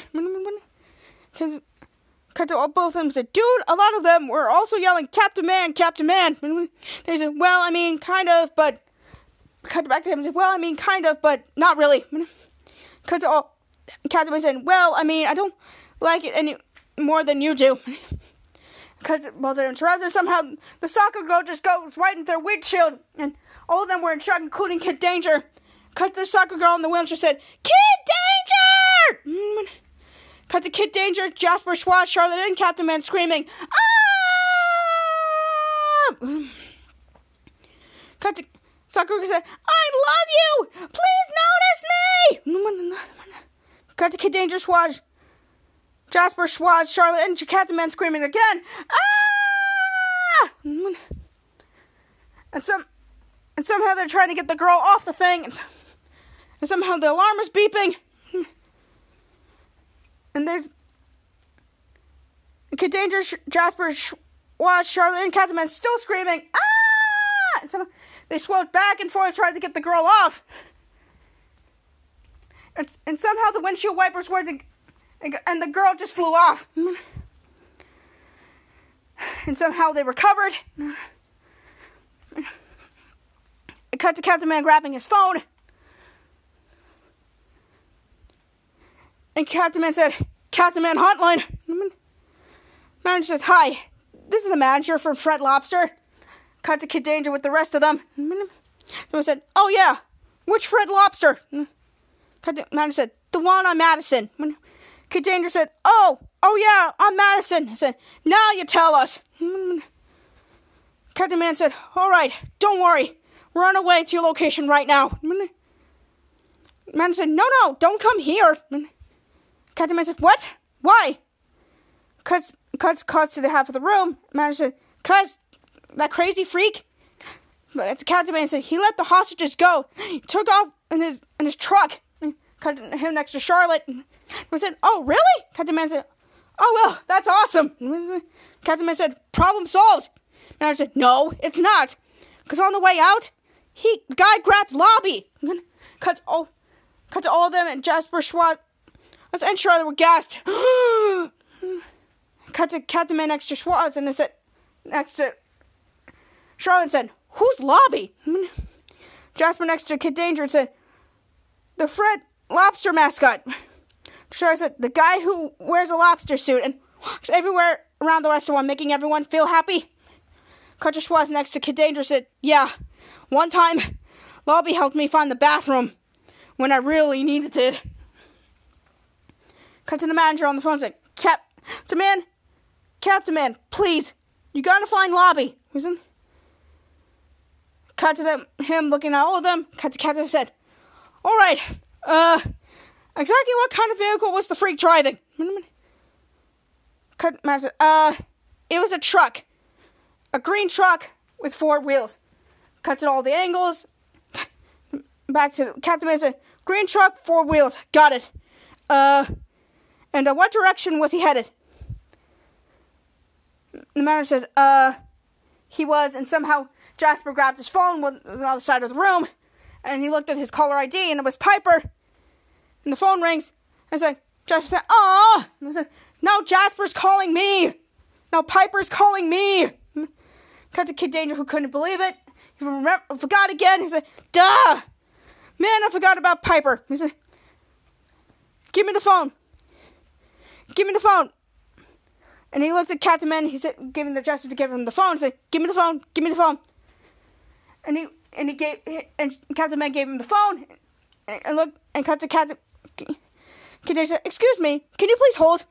Cut to all both of them said, "Dude, a lot of them were also yelling, 'Captain Man, Captain Man.'" They said, "Well, I mean, kind of, but..." Cut back to him and said, "Well, I mean, kind of, but not really." Cut to all Captain Man said, "Well, I mean, I don't like it any more than you do." Because while they're interrupted, somehow the soccer girl just goes right into their windshield, and all of them were in shock, including Kid Danger. Cut to the soccer girl in the wheelchair said, "Kid Danger!" Cut to Kid Danger, Jasper, Schwarz, Charlotte, and Captain Man screaming, "Ah!" Cut to soccer girl said, "I love you! Please notice me!" Cut to Kid Danger, Schwarz, Jasper, Schwarz, Charlotte, and Captain Man screaming again, "Ah!" And some, and somehow they're trying to get the girl off the thing, and, and somehow the alarm is beeping, and there's Kid Danger, Jasper, Schwarz, Charlotte, and Captain Man still screaming, "Ah!" And some, they swerved back and forth, trying to get the girl off, and, and somehow the windshield wipers were the and the girl just flew off. And somehow they recovered. cut to Captain Man grabbing his phone. And Captain Man said, Captain Man hotline. Manager said, hi, this is the manager from Fred Lobster. Cut to Kid Danger with the rest of them. Someone said, oh yeah, which Fred Lobster? Cut to manager said, the one on Madison. Kid Danger said, oh, oh yeah, on Madison. He said, now you tell us. Captain Man said, all right, don't worry. We're on our way to your location right now. Manager said, no, no, don't come here. Captain Man said, what? Why? Cause, cause, cause to the half of the room. Manager said, cause that crazy freak. But the Captain Man said, he let the hostages go. He took off in his in his truck. Cut him next to Charlotte. I said, oh, really? Captain Man said, oh, well, that's awesome. Captain Man said, problem solved. And I said, no, it's not. Because on the way out, he, the guy grabbed Lobby. Cut all, cut to all of them, and Jasper Schwartz and Charlotte were gasped. Cut to Captain Man next to Schwartz, and they said, next to Charlotte said, who's Lobby? Jasper next to Kid Danger said, the Fred Lobster mascot. Charlotte said, the guy who wears a lobster suit and walks everywhere around the restaurant, making everyone feel happy. Cut to Schwartz next to Kid Danger said, yeah, one time, Lobby helped me find the bathroom when I really needed it. Cut to the manager on the phone and said, Captain Man, Captain Man, please, you gotta find Lobby. Cut to them, him looking at all of them. Cut to Captain said, all right, uh, exactly what kind of vehicle was the freak driving? Cut to manager said, uh, it was a truck. A green truck with four wheels. Cuts at all the angles. Back to Captain Man said, green truck, four wheels. Got it. Uh, and uh, what direction was he headed? The manager says, uh, he was, and somehow Jasper grabbed his phone on the other side of the room, and he looked at his caller I D, and it was Piper. And the phone rings, and it's like, Jasper said, oh, and I said, now Jasper's calling me. Now Piper's calling me. Cut to Kid Danger, who couldn't believe it. He remember, forgot again. He said, duh! Man, I forgot about Piper. He said, give me the phone. Give me the phone. And he looked at Captain Man. He said, giving the gesture to give him the phone. He said, give me the phone. Give me the phone. And he and he gave and Captain Man gave him the phone. And, and looked and cut to Captain. Kid Danger said, excuse me, can you please hold?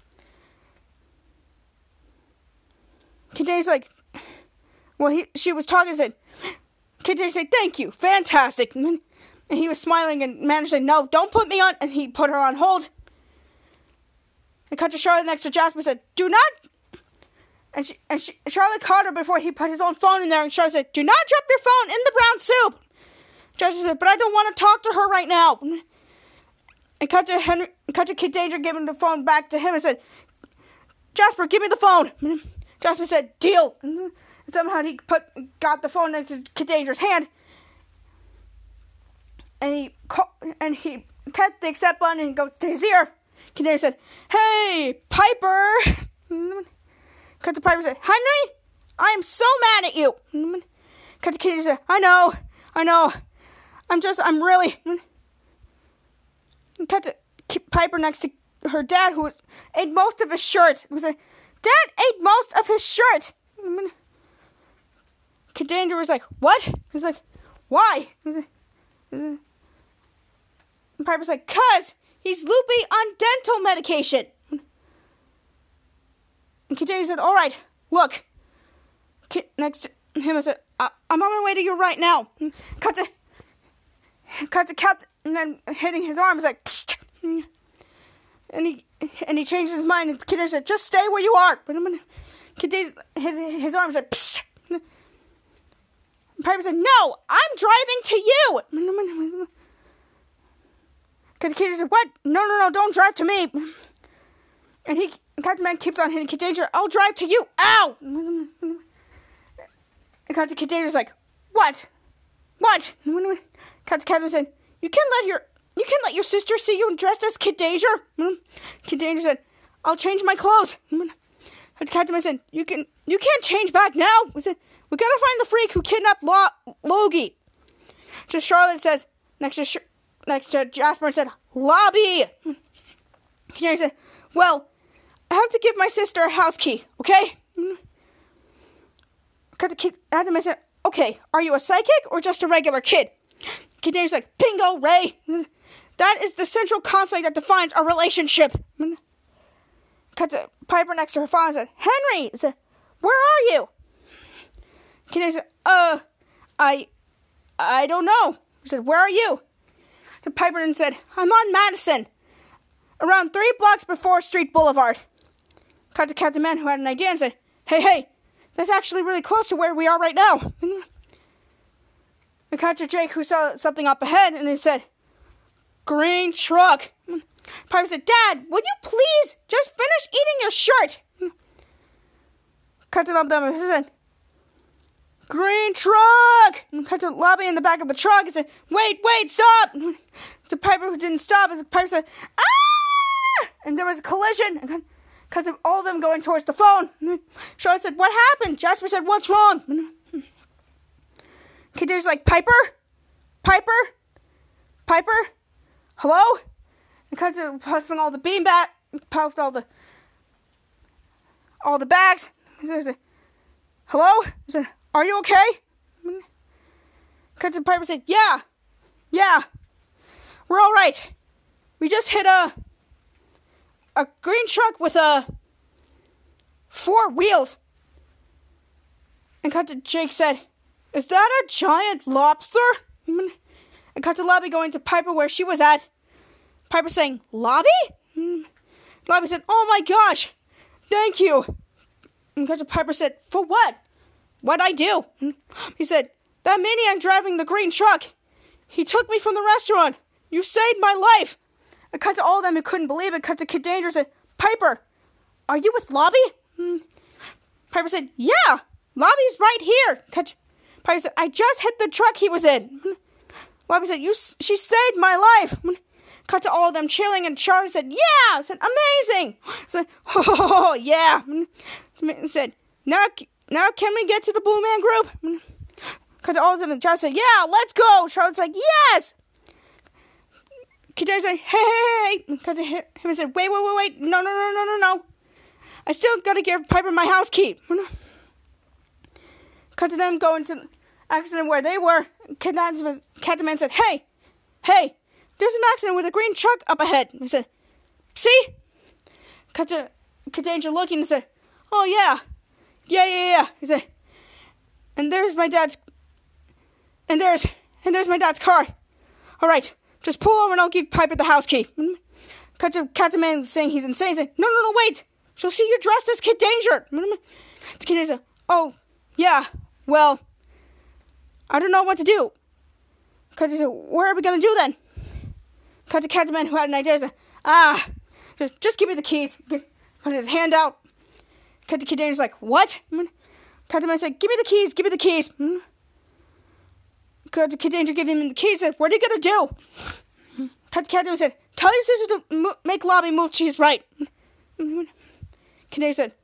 Kid Danger's like, well, he, she was talking and said, Kid Danger said, thank you, fantastic. And he was smiling, and manager said, no, don't put me on. And he put her on hold. And cut to Charlotte next to Jasper said, do not. And, she, and she, Charlotte caught her before he put his own phone in there. And Charlotte said, do not drop your phone in the brown soup. Jasper said, but I don't want to talk to her right now. And cut to, Henry, cut to Kid Danger giving the phone back to him and said, Jasper, give me the phone. Jasper said, deal. And somehow he put got the phone into Kid Danger's hand, and he call, and he tapped the accept button and goes to his ear. Kid Danger said, "Hey, Piper." Cut to Piper said, "Henry, I am so mad at you." Cut to Kid Danger said, "I know, I know. I'm just, I'm really." Cut to Piper next to her dad, who ate most of his shirt. He was like, "Dad ate most of his shirt." Kid Danger was like, "What?" He was like, "Why?" He was like, and Piper's like, "Cause he's loopy on dental medication." And Kid Danger said, "All right, look." Kid next to him, I said, I- "I'm on my way to you right now." Cut to, cut to Cat, and then hitting his arm, was like, "Psst." And he and he changed his mind, and Kid Danger said, "Just stay where you are." But Kid Danger, his his arm was like, "Psst." Piper said, "No, I'm driving to you." Kid Danger said, "What? No, no, no, don't drive to me." And he, Captain Man keeps on hitting Kid Danger. "I'll drive to you." Ow! And Captain Kid Danger's like, "What? What?" Captain Captain said, "You can't let your, you can't let your sister see you dressed as Kid Danger." Kid Danger said, "I'll change my clothes." Captain said, "You can, you can't change back now." We said, "We gotta find the freak who kidnapped Lo- Logie." So Charlotte said, next to, next to Jasper, and said, lobby. Canary said, well, I have to give my sister a house key, okay? Cut the kid, Adam said, okay, are you a psychic or just a regular kid? Canary's like, bingo, Ray. That is the central conflict that defines our relationship. Cut to Piper next to her father and said, Henry, said, where are you? Canary said, uh, I, I don't know. He said, where are you? So Piper and said, I'm on Madison, around three blocks before Street Boulevard. Cut to Captain Man, who had an idea, and said, hey, hey, that's actually really close to where we are right now. And cut to Jake, who saw something up ahead, and he said, green truck. Piper said, Dad, would you please just finish eating your shirt? Cut to them, and said, green truck. And cut to Lobby in the back of the truck and said, wait, wait, stop. So Piper who didn't stop, and Piper said, ah! And there was a collision. And cut to all of them going towards the phone. Charlotte said, what happened? Jasper said, what's wrong? Kade's like, Piper? Piper? Piper? Hello? And cut to puffing all the beanbag, puffed all the, all the bags. He said, hello? He said, are you okay? Cut to Piper said, yeah, yeah, we're all right. We just hit a, a green truck with a, four wheels. And cut to Jake said, is that a giant lobster? And cut to Lobby going to Piper where she was at. Piper saying, Lobby? Lobby said, oh my gosh, thank you. And cut to Piper said, for what? What'd I do? He said, that maniac driving the green truck. He took me from the restaurant. You saved my life. I cut to all of them who couldn't believe it. Cut to Kid Danger said, Piper, are you with Lobby? Piper said, yeah, Lobby's right here. Cut to Piper said, I just hit the truck he was in. Lobby said, "You, she saved my life." Cut to all of them cheering, and Charlie said, "Yeah!" I said, "Amazing!" I said, "Oh, yeah!" I said, now, now can we get to the Blue Man Group? Cut to all of them, and Charlie said, "Yeah, let's go!" Charlotte's like, "Yes!" Kidai said, "Hey, hey, hey!" Cut to him and said, "Wait, wait, wait, wait! No, no, no, no, no, no! I still gotta give Piper my house key." Cut to them going to the accident where they were. Captain Man said, "Hey, hey! There's an accident with a green truck up ahead." He said, "See?" Cut to Danger looking and said, "Oh, yeah. Yeah, yeah, yeah." He said, and there's my dad's, and there's, and there's my dad's car. All right, just pull over and I'll give Piper the house key. Cut to Captain Man saying he's insane. He said, "No, no, no, wait. She'll see you're dressed as Kid Danger." The Kid Danger said, "Oh, yeah, well, I don't know what to do." Cut to said, "What are we going to do then?" Cut to Captain Man who had an idea. He said, "Ah, just give me the keys." Put his hand out. Cut to Kid Danger's like, "What?" Captain Man said, "Give me the keys, give me the keys." Cut to Kid Danger giving him the keys. Said, "What are you going to do?" Cut to Captain Man said, "Tell your sister to mo- make Lobby move to his right." Kid Danger said,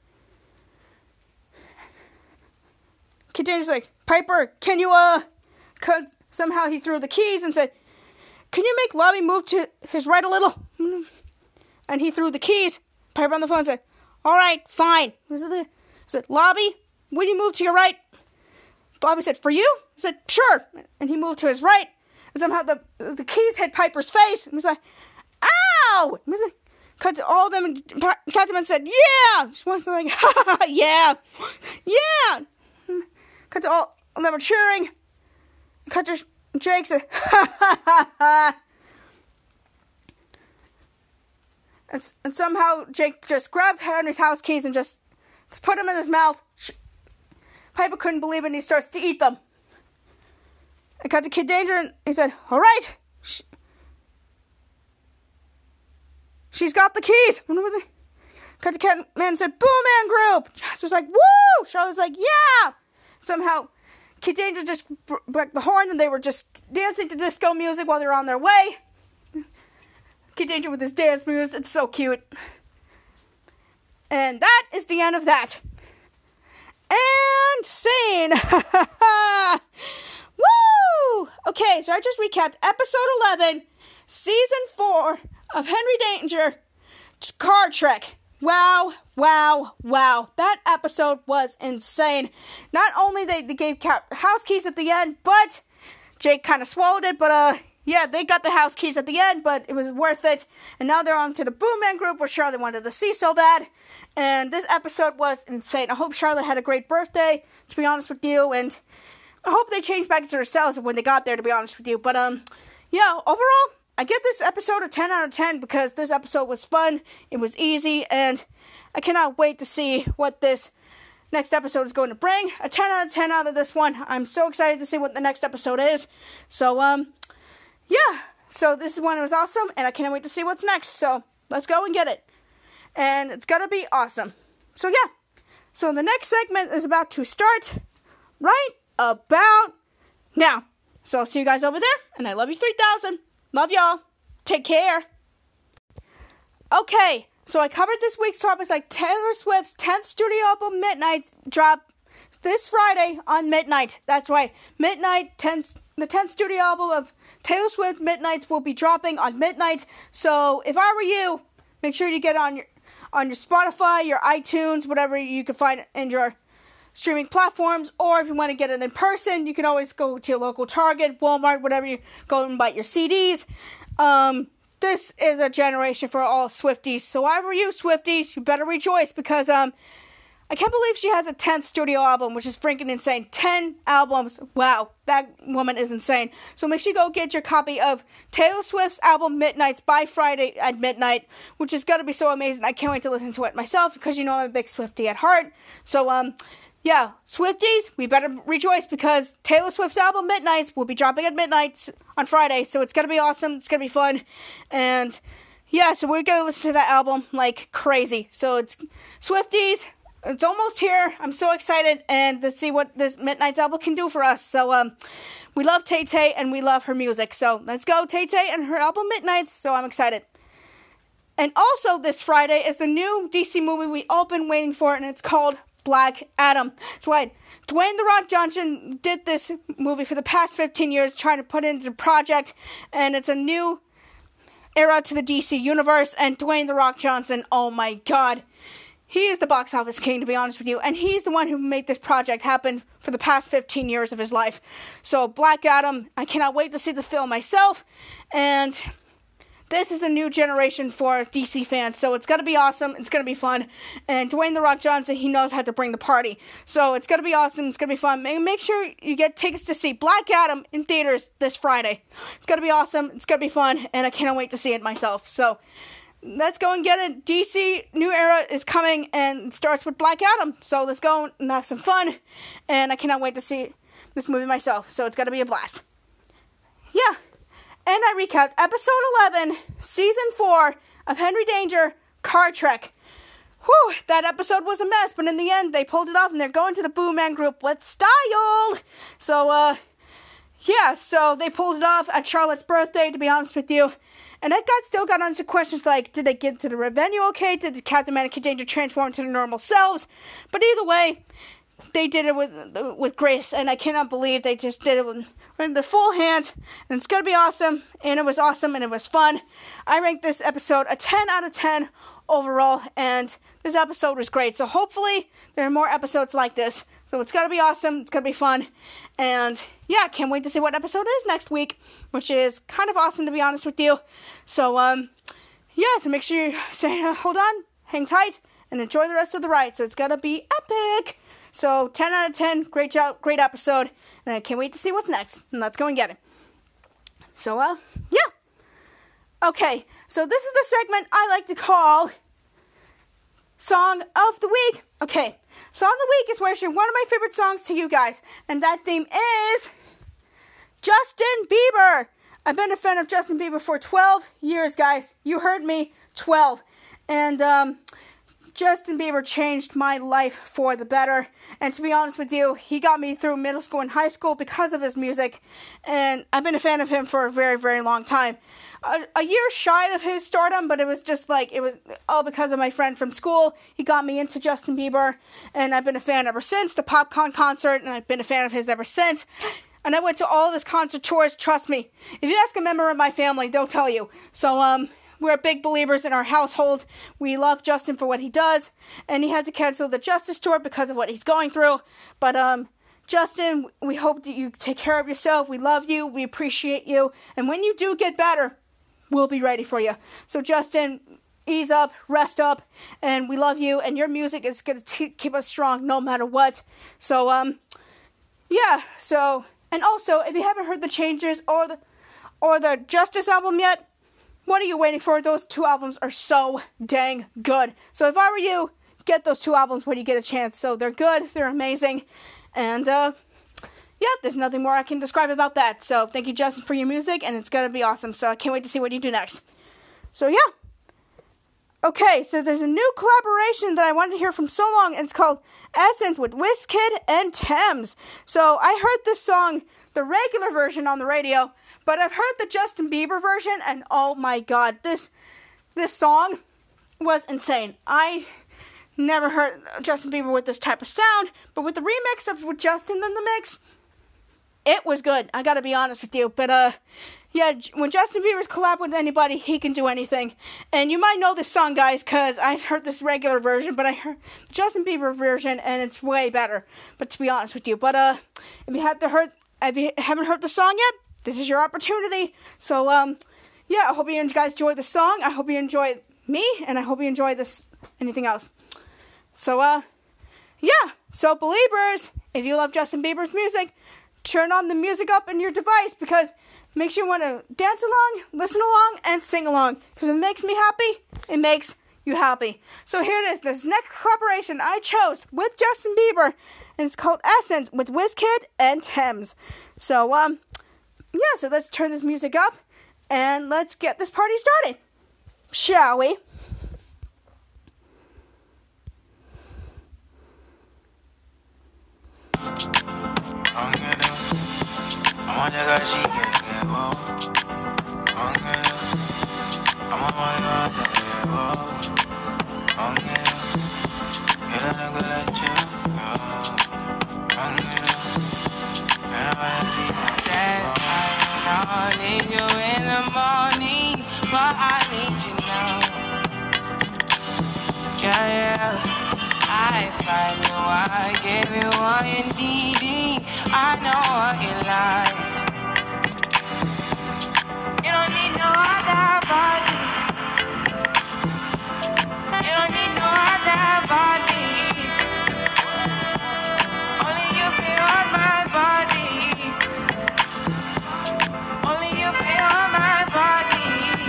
Kid Danger's like, "Piper, can you, uh," cut, somehow he threw the keys and said, "Can you make Lobby move to his right a little?" And he threw the keys. Piper on the phone said, "All right, fine." He said, "Lobby, will you move to your right?" Bobby said, "For you?" He said, "Sure." And he moved to his right. And somehow the the keys hit Piper's face. And he was like, "Ow!" And he was like, cut to all of them. And Captain Man said, "Yeah." She was like, "Ha ha ha, yeah. Yeah." Cut to all of them are cheering. Cut to Jake said, "Ha ha ha ha." And, and somehow Jake just grabbed Henry's house keys and just, just put them in his mouth. Piper couldn't believe it and he starts to eat them. I cut to Kid Danger and he said, "All right. She, she's got the keys." Cut to Captain Man and said, "Boom Man Group." Jess was like, "Woo!" Charlotte's like, "Yeah." Somehow Kid Danger just broke the horn and they were just dancing to disco music while they were on their way. Kid Danger with his dance moves. It's so cute. And that is the end of that. And scene. Woo! Okay, so I just recapped episode eleven, season four of Henry Danger, Car Trek. Wow, wow, wow. That episode was insane. Not only they, they gave Cap house keys at the end, but Jake kind of swallowed it, but uh, yeah, they got the house keys at the end, but it was worth it. And now they're on to the Boom Man group, which Charlotte wanted to see so bad. And this episode was insane. I hope Charlotte had a great birthday, to be honest with you, and I hope they changed back to themselves when they got there, to be honest with you. But, um, yeah, overall, I give this episode a ten out of ten because this episode was fun, it was easy, and I cannot wait to see what this next episode is going to bring. A ten out of ten out of this one. I'm so excited to see what the next episode is. So, um, yeah. So, this one was awesome, and I can't wait to see what's next. So, let's go and get it. And it's gonna be awesome. So, yeah. So, the next segment is about to start right about now. So I'll see you guys over there, and I love you three thousand. Love y'all. Take care. Okay, so I covered this week's topics like Taylor Swift's tenth studio album Midnight drop this Friday on Midnight. That's right, Midnight, tenth, the tenth studio album of Taylor Swift Midnights will be dropping on Midnight. So if I were you, make sure you get on your on your Spotify, your iTunes, whatever you can find in your streaming platforms, or if you want to get it in person, you can always go to your local Target, Walmart, whatever, you go and buy your C Ds. Um, this is a generation for all Swifties, so whatever you Swifties, you better rejoice, because um, I can't believe she has a tenth studio album, which is freaking insane. ten albums, wow, that woman is insane. So make sure you go get your copy of Taylor Swift's album Midnights by Friday at midnight, which is going to be so amazing. I can't wait to listen to it myself, because you know I'm a big Swiftie at heart. So, um, yeah, Swifties, we better rejoice because Taylor Swift's album Midnights will be dropping at midnight on Friday, so it's going to be awesome, it's going to be fun, and yeah, so we're going to listen to that album like crazy. So it's Swifties, it's almost here, I'm so excited, and to see what this Midnights album can do for us. So, um, we love Tay Tay, and we love her music, so let's go Tay Tay and her album Midnights, so I'm excited. And also this Friday is the new D C movie we all been waiting for, and it's called Black Adam. That's right. Dwayne "The Rock" Johnson did this movie for the past fifteen years, trying to put it into the project, and it's a new era to the D C universe, and Dwayne "The Rock" Johnson, oh my god, he is the box office king, to be honest with you, and he's the one who made this project happen for the past fifteen years of his life. So, Black Adam, I cannot wait to see the film myself, and this is a new generation for D C fans, so it's going to be awesome, it's going to be fun, and Dwayne "The Rock" Johnson, he knows how to bring the party, so it's going to be awesome, it's going to be fun. Make sure you get tickets to see Black Adam in theaters this Friday. It's going to be awesome, it's going to be fun, and I cannot wait to see it myself. So, let's go and get it. D C new era is coming, and it starts with Black Adam, so let's go and have some fun, and I cannot wait to see this movie myself, so it's going to be a blast. Yeah. And I recapped episode eleven, season four of Henry Danger, Car Trek. Whew, that episode was a mess, but in the end, they pulled it off, and they're going to the Boom Man group with style. So, uh, yeah, so they pulled it off at Charlotte's birthday, to be honest with you. And that got still got onto questions like, did they get to the venue okay? Did the Captain America Danger transform to their normal selves? But either way, they did it with with grace, and I cannot believe they just did it with in their full hands, and it's going to be awesome, and it was awesome, and it was fun. I ranked this episode a ten out of ten overall, and this episode was great, so hopefully there are more episodes like this. So it's going to be awesome, it's going to be fun, and yeah, can't wait to see what episode is next week, which is kind of awesome, to be honest with you. So, um, yeah, so make sure you say, uh, hold on, hang tight, and enjoy the rest of the ride, so it's going to be epic. So, ten out of ten, great job, great episode, and I can't wait to see what's next, and let's go and get it. So, uh, yeah. Okay, so this is the segment I like to call Song of the Week. Okay, Song of the Week is where I share one of my favorite songs to you guys, and that theme is Justin Bieber. I've been a fan of Justin Bieber for twelve years, guys. You heard me, twelve. And, um... Justin Bieber changed my life for the better, and to be honest with you, he got me through middle school and high school because of his music, and I've been a fan of him for a very, very long time. A, a year shy of his stardom, but it was just like, it was all because of my friend from school. He got me into Justin Bieber, and I've been a fan ever since, the PopCon concert, and I've been a fan of his ever since. and I went to all of his concert tours. Trust me, if you ask a member of my family, they'll tell you. So, um, we're big believers in our household. We love Justin for what he does, and he had to cancel the Justice Tour because of what he's going through. But, um, Justin, we hope that you take care of yourself. We love you. We appreciate you. And when you do get better, we'll be ready for you. So, Justin, ease up, rest up, and we love you. And your music is going to keep us strong no matter what. So, um, yeah. So, and also, if you haven't heard the Changes or the or the Justice album yet, what are you waiting for? Those two albums are so dang good. So, if I were you, get those two albums when you get a chance. So, they're good. They're amazing. And, uh, yeah, there's nothing more I can describe about that. So, thank you, Justin, for your music, and it's going to be awesome. So, I can't wait to see what you do next. So, yeah. Okay, so there's a new collaboration that I wanted to hear from so long, and it's called Essence with WizKid and Tems. So, I heard this song, the regular version, on the radio, but I've heard the Justin Bieber version, and oh my god, this, this song was insane. I never heard Justin Bieber with this type of sound, but with the remix of with Justin in the mix, it was good. I gotta be honest with you. But, uh, yeah, when Justin Bieber's collab with anybody, he can do anything. And you might know this song, guys, because I've heard this regular version, but I heard the Justin Bieber version, and it's way better. But to be honest with you, but, uh, if you haven't heard, if you haven't heard the song yet, this is your opportunity. So, um, yeah, I hope you guys enjoy the song. I hope you enjoy me, and I hope you enjoy this, anything else. So, uh, yeah, so believers, if you love Justin Bieber's music, turn on the music up in your device, because it makes you want to dance along, listen along, and sing along, because it makes me happy, it makes you happy. So here it is, this next collaboration I chose with Justin Bieber, and it's called Essence with WizKid and Tems. So, um, yeah, so let's turn this music up, and let's get this party started, shall we? I need you in the morning, but I need you now. Yeah, yeah. I find you, I give you what you need. I know what you like. You don't need no other body. You don't need no other body. Only you feel on my body. Only you feel on my body.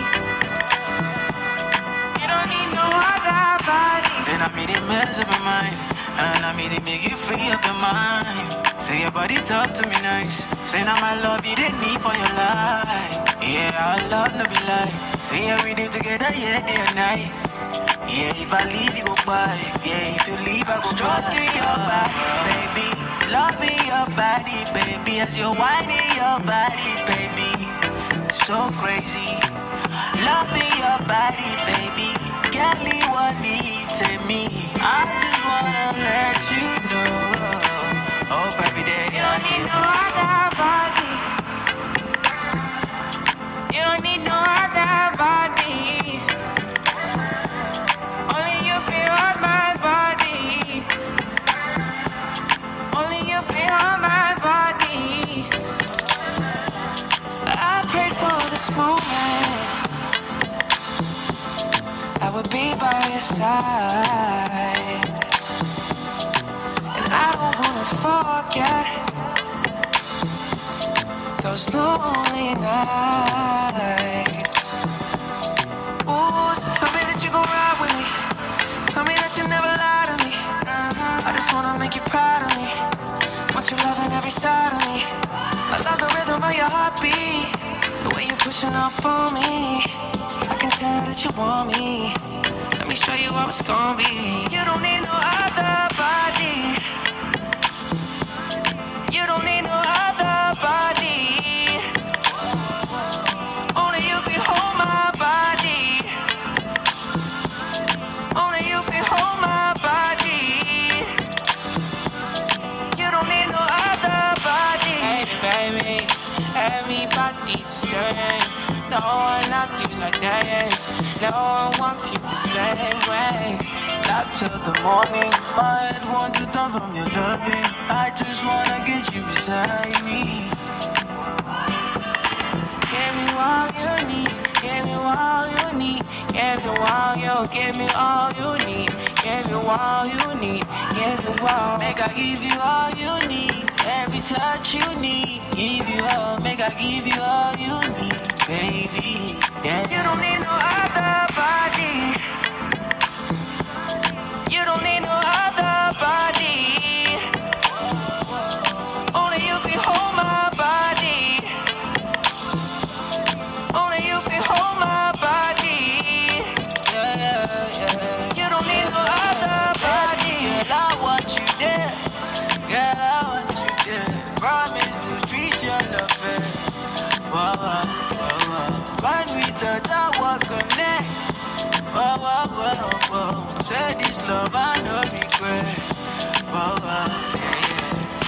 You don't need no other body. Say I made it mess up my mind, and I made it make you free up your mind. Say your body talk to me nice. Say now my love you didn't need for your life. Yeah, our love no be lie. Say yeah we did together, yeah, day and night. Yeah, if I leave you go by. Yeah, if you leave I go stroking your body, baby. Loving your body, baby. As you're whining your body, baby. So crazy. Loving your body, baby. Girl, you want me to me. I just wanna let you know. Hope every day. You don't need no other body. You don't need no other body. Only you feel on my body. Only you feel on my body. I prayed for this moment. I would be by your side. And I don't wanna forget those lonely nights. Ooh, so tell me that you gon' ride with me. Tell me that you never lie to me. I just wanna make you proud of me. Want you loving every side of me. I love the rhythm of your heartbeat. The way you're pushing up on me. I can tell that you want me. Let me show you how it's gonna be. You don't need no other body. You don't need no other body. Only you can hold my body. Only you can hold my body. You don't need no other body. Hey, baby. Yeah, yes. No one wants you the same way. Love till the morning. My head wants to turn from your loving. I just wanna get you beside me. Give me all you need. Give me all you need. Give me all you. Give me all you need. Give me all you need. Give me all. Make I give you all you need. Every touch you need. Give you all. Make I give you all you need, baby. Yeah. You don't need no other body. You don't need no other body. Only you can hold my body. Only you can hold my body. Yeah, yeah, yeah. You don't need no other body. Girl, I want you there. Girl, I want you there. Promise to treat you love fair. Whoa, whoa, whoa, whoa. When we touch, I walk connect. Whoa, whoa, whoa, whoa. Say this love, I no regret. Whoa, whoa, yeah, yeah.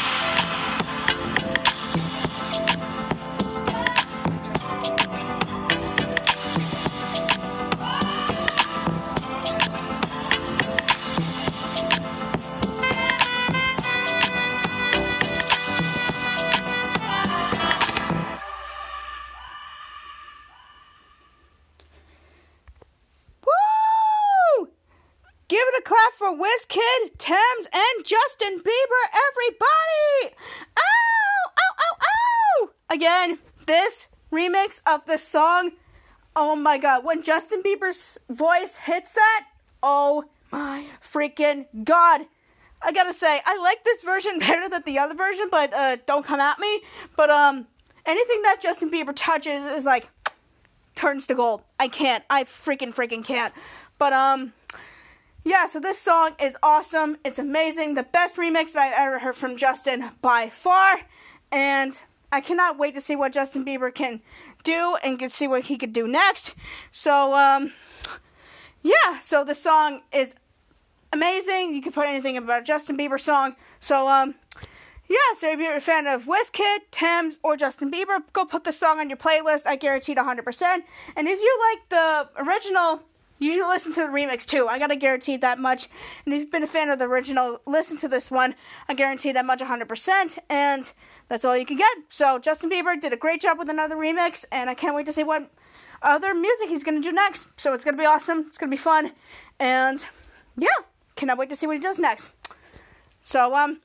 Give it a clap for WizKid, Tems, and Justin Bieber, everybody! Ow! Ow, ow, ow! Again, this remix of the song, oh my god, when Justin Bieber's voice hits that, oh my freaking god. I gotta say, I like this version better than the other version, but uh, don't come at me. But um, anything that Justin Bieber touches is like, turns to gold. I can't. I freaking, freaking can't. But um... yeah, so this song is awesome. It's amazing. The best remix that I've ever heard from Justin by far. And I cannot wait to see what Justin Bieber can do and can see what he could do next. So, um, yeah, so the song is amazing. You can put anything about a Justin Bieber song. So, um, yeah, so if you're a fan of WizKid, Tems, or Justin Bieber, go put the song on your playlist. I guarantee it one hundred percent. And if you like the original, you should listen to the remix too. I gotta guarantee that much. And if you've been a fan of the original, listen to this one. I guarantee that much one hundred percent. And that's all you can get. So Justin Bieber did a great job with another remix. And I can't wait to see what other music he's gonna do next. So it's gonna be awesome. It's gonna be fun. And yeah, cannot wait to see what he does next. So, um,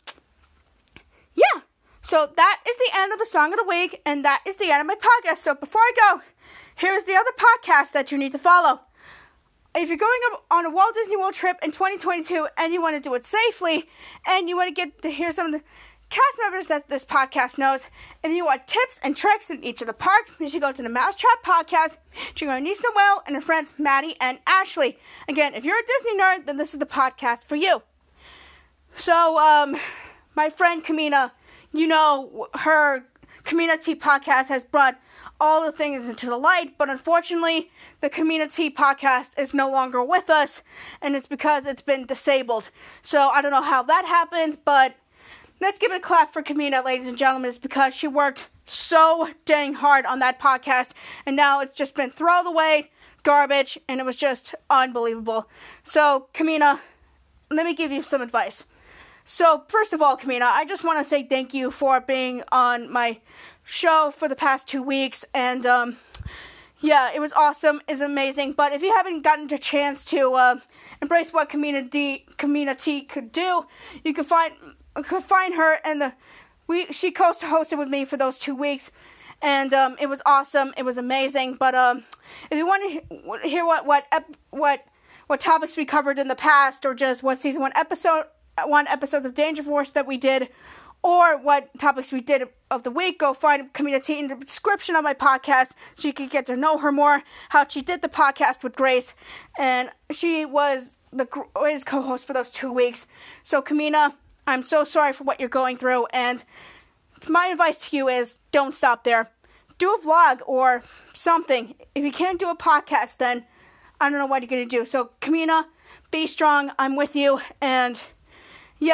yeah. So that is the end of the Song of the Week. And that is the end of my podcast. So before I go, here's the other podcast that you need to follow. If you're going on a Walt Disney World trip in twenty twenty-two and you want to do it safely and you want to get to hear some of the cast members that this podcast knows and you want tips and tricks in each of the parks, you should go to the Mousetrap Podcast. You go to Niece Noelle and her friends Maddie and Ashley. Again, if you're a Disney nerd, then this is the podcast for you. So, um, my friend Kamina, you know, her Kamina T podcast has brought all the things into the light, but unfortunately, the Kamina T podcast is no longer with us, and it's because it's been disabled. So I don't know how that happened, but let's give it a clap for Kamina, ladies and gentlemen. It's because she worked so dang hard on that podcast, and now it's just been thrown away, garbage, and it was just unbelievable. So, Kamina, let me give you some advice. So, first of all, Kamina, I just want to say thank you for being on my show for the past two weeks, and, um, yeah, it was awesome, it's amazing, but if you haven't gotten the chance to, uh, embrace what Kamina D, Kamina T could do, you can find, could find her, and the, we, she co-hosted with me for those two weeks, and, um, it was awesome, it was amazing, but, um, if you want to hear what, what, what, what topics we covered in the past, or just what season one episode, one episodes of Danger Force that we did, or what topics we did of the week, go find Kamina T in the description of my podcast so you can get to know her more, how she did the podcast with Grace, and she was the greatest co-host for those two weeks. So, Kamina, I'm so sorry for what you're going through, and my advice to you is don't stop there. Do a vlog or something. If you can't do a podcast, then I don't know what you're going to do. So, Kamina, be strong. I'm with you, and yeah,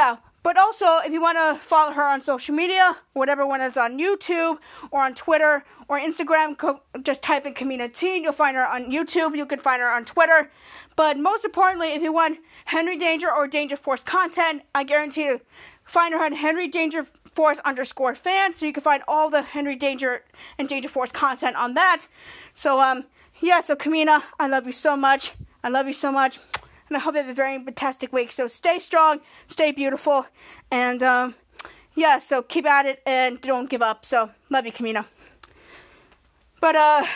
But also, if you want to follow her on social media, whatever one is on YouTube or on Twitter or Instagram, co- just type in Kamina Teen. You'll find her on YouTube. You can find her on Twitter. But most importantly, if you want Henry Danger or Danger Force content, I guarantee you find her on Henry Danger Force underscore fan. So you can find all the Henry Danger and Danger Force content on that. So, um, yeah, so Kamina, I love you so much. I love you so much. And I hope you have a very fantastic week. So stay strong, stay beautiful, and um, yeah, so keep at it and don't give up. So love you, Kamina. But uh,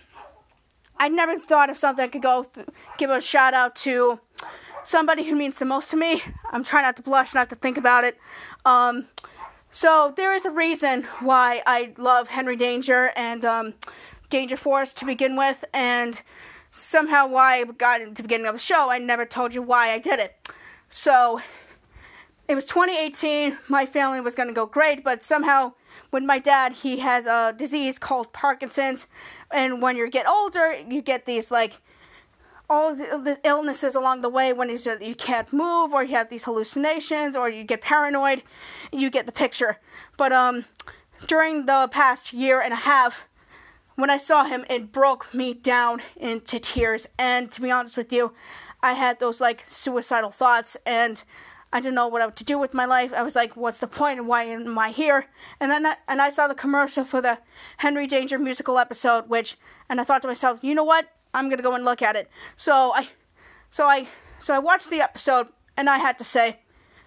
I never thought of something I could go th- give a shout out to somebody who means the most to me. I'm trying not to blush, not to think about it. Um, so there is a reason why I love Henry Danger and um, Danger Force to begin with, and somehow why I got into the beginning of the show. I never told you why I did it. So, it was twenty eighteen, my family was going to go great, but somehow, with my dad, he has a disease called Parkinson's, and when you get older, you get these, like, all the, the illnesses along the way, when you can't move, or you have these hallucinations, or you get paranoid, you get the picture. But, um, during the past year and a half, when I saw him, it broke me down into tears, and to be honest with you, I had those, like, suicidal thoughts, and I didn't know what to do with my life. I was like, what's the point, and why am I here? And then I, and I saw the commercial for the Henry Danger musical episode, which, and I thought to myself, you know what, I'm gonna go and look at it. So I, so I, so I watched the episode, and I had to say,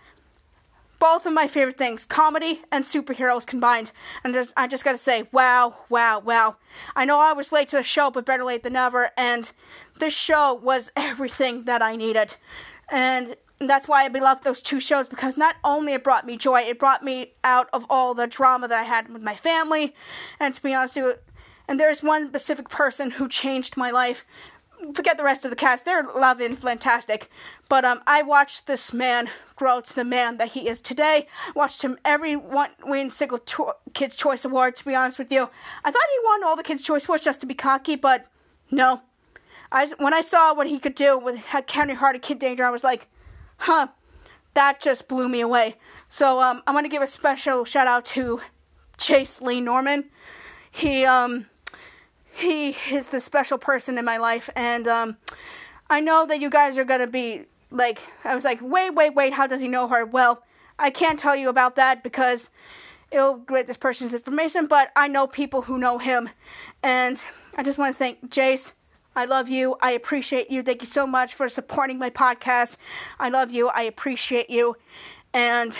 both of my favorite things, comedy and superheroes combined. And just, I just gotta say, wow, wow, wow. I know I was late to the show, but better late than never. And this show was everything that I needed. And that's why I beloved those two shows, because not only it brought me joy, it brought me out of all the drama that I had with my family. And to be honest with you, and there's one specific person who changed my life. Forget the rest of the cast. They're lovely and fantastic. But um, I watched this man grow to the man that he is today. Watched him every one win single cho- Kids' Choice Award, to be honest with you. I thought he won all the Kids' Choice Awards just to be cocky, but no. I, when I saw what he could do with Henry Hart and Kid Danger, I was like, huh, that just blew me away. So um, I'm going to give a special shout out to Chase Lee Norman. He, um... He is the special person in my life, and um, I know that you guys are going to be, like, I was like, wait, wait, wait, how does he know her? Well, I can't tell you about that because it'll get this person's information, but I know people who know him, and I just want to thank Jace. I love you. I appreciate you. Thank you so much for supporting my podcast. I love you. I appreciate you, and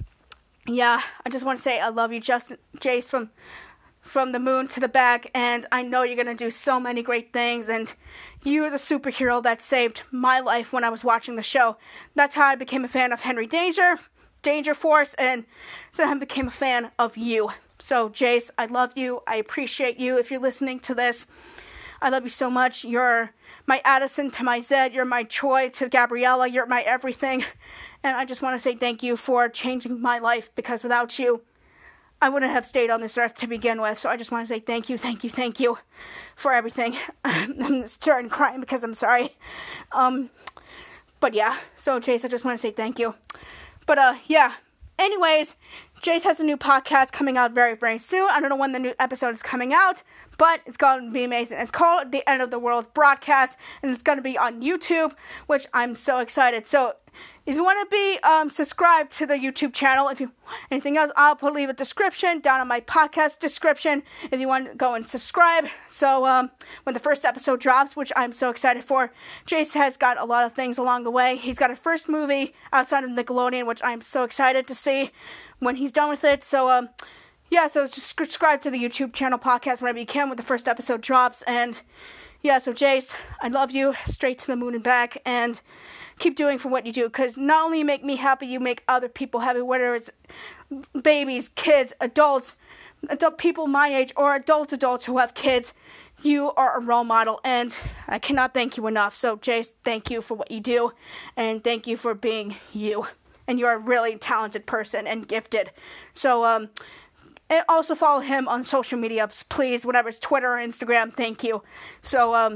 yeah, I just want to say I love you, Justin, Jace, from... from the moon to the back, and I know you're going to do so many great things, and you're the superhero that saved my life when I was watching the show. That's how I became a fan of Henry Danger, Danger Force, and so I became a fan of you. So, Jace, I love you. I appreciate you. If you're listening to this, I love you so much. You're my Addison to my Zed. You're my Troy to Gabriella. You're my everything, and I just want to say thank you for changing my life, because without you, I wouldn't have stayed on this earth to begin with. So I just want to say thank you, thank you, thank you for everything. I'm starting crying because I'm sorry. Um, but yeah, so Jace, I just want to say thank you. But uh, yeah. Anyways, Jace has a new podcast coming out very, very soon. I don't know when the new episode is coming out, but it's going to be amazing. It's called The End of the World Broadcast, and it's going to be on YouTube, which I'm so excited. So if you want to be um, subscribed to the YouTube channel, if you anything else, I'll put leave a description down on my podcast description if you want to go and subscribe. So um, when the first episode drops, which I'm so excited for, Jace has got a lot of things along the way. He's got a first movie outside of Nickelodeon, which I'm so excited to see when he's done with it. So um, yeah, so just subscribe to the YouTube channel podcast whenever you can when the first episode drops. And yeah, so Jace, I love you straight to the moon and back, and keep doing for what you do, because not only you make me happy, you make other people happy, whether it's babies, kids, adults, adult people my age, or adult adults who have kids. You are a role model, and I cannot thank you enough. So Jace, thank you for what you do, and thank you for being you. And you're a really talented person and gifted. So um and also follow him on social media, please, whatever it's Twitter or Instagram. Thank you. So um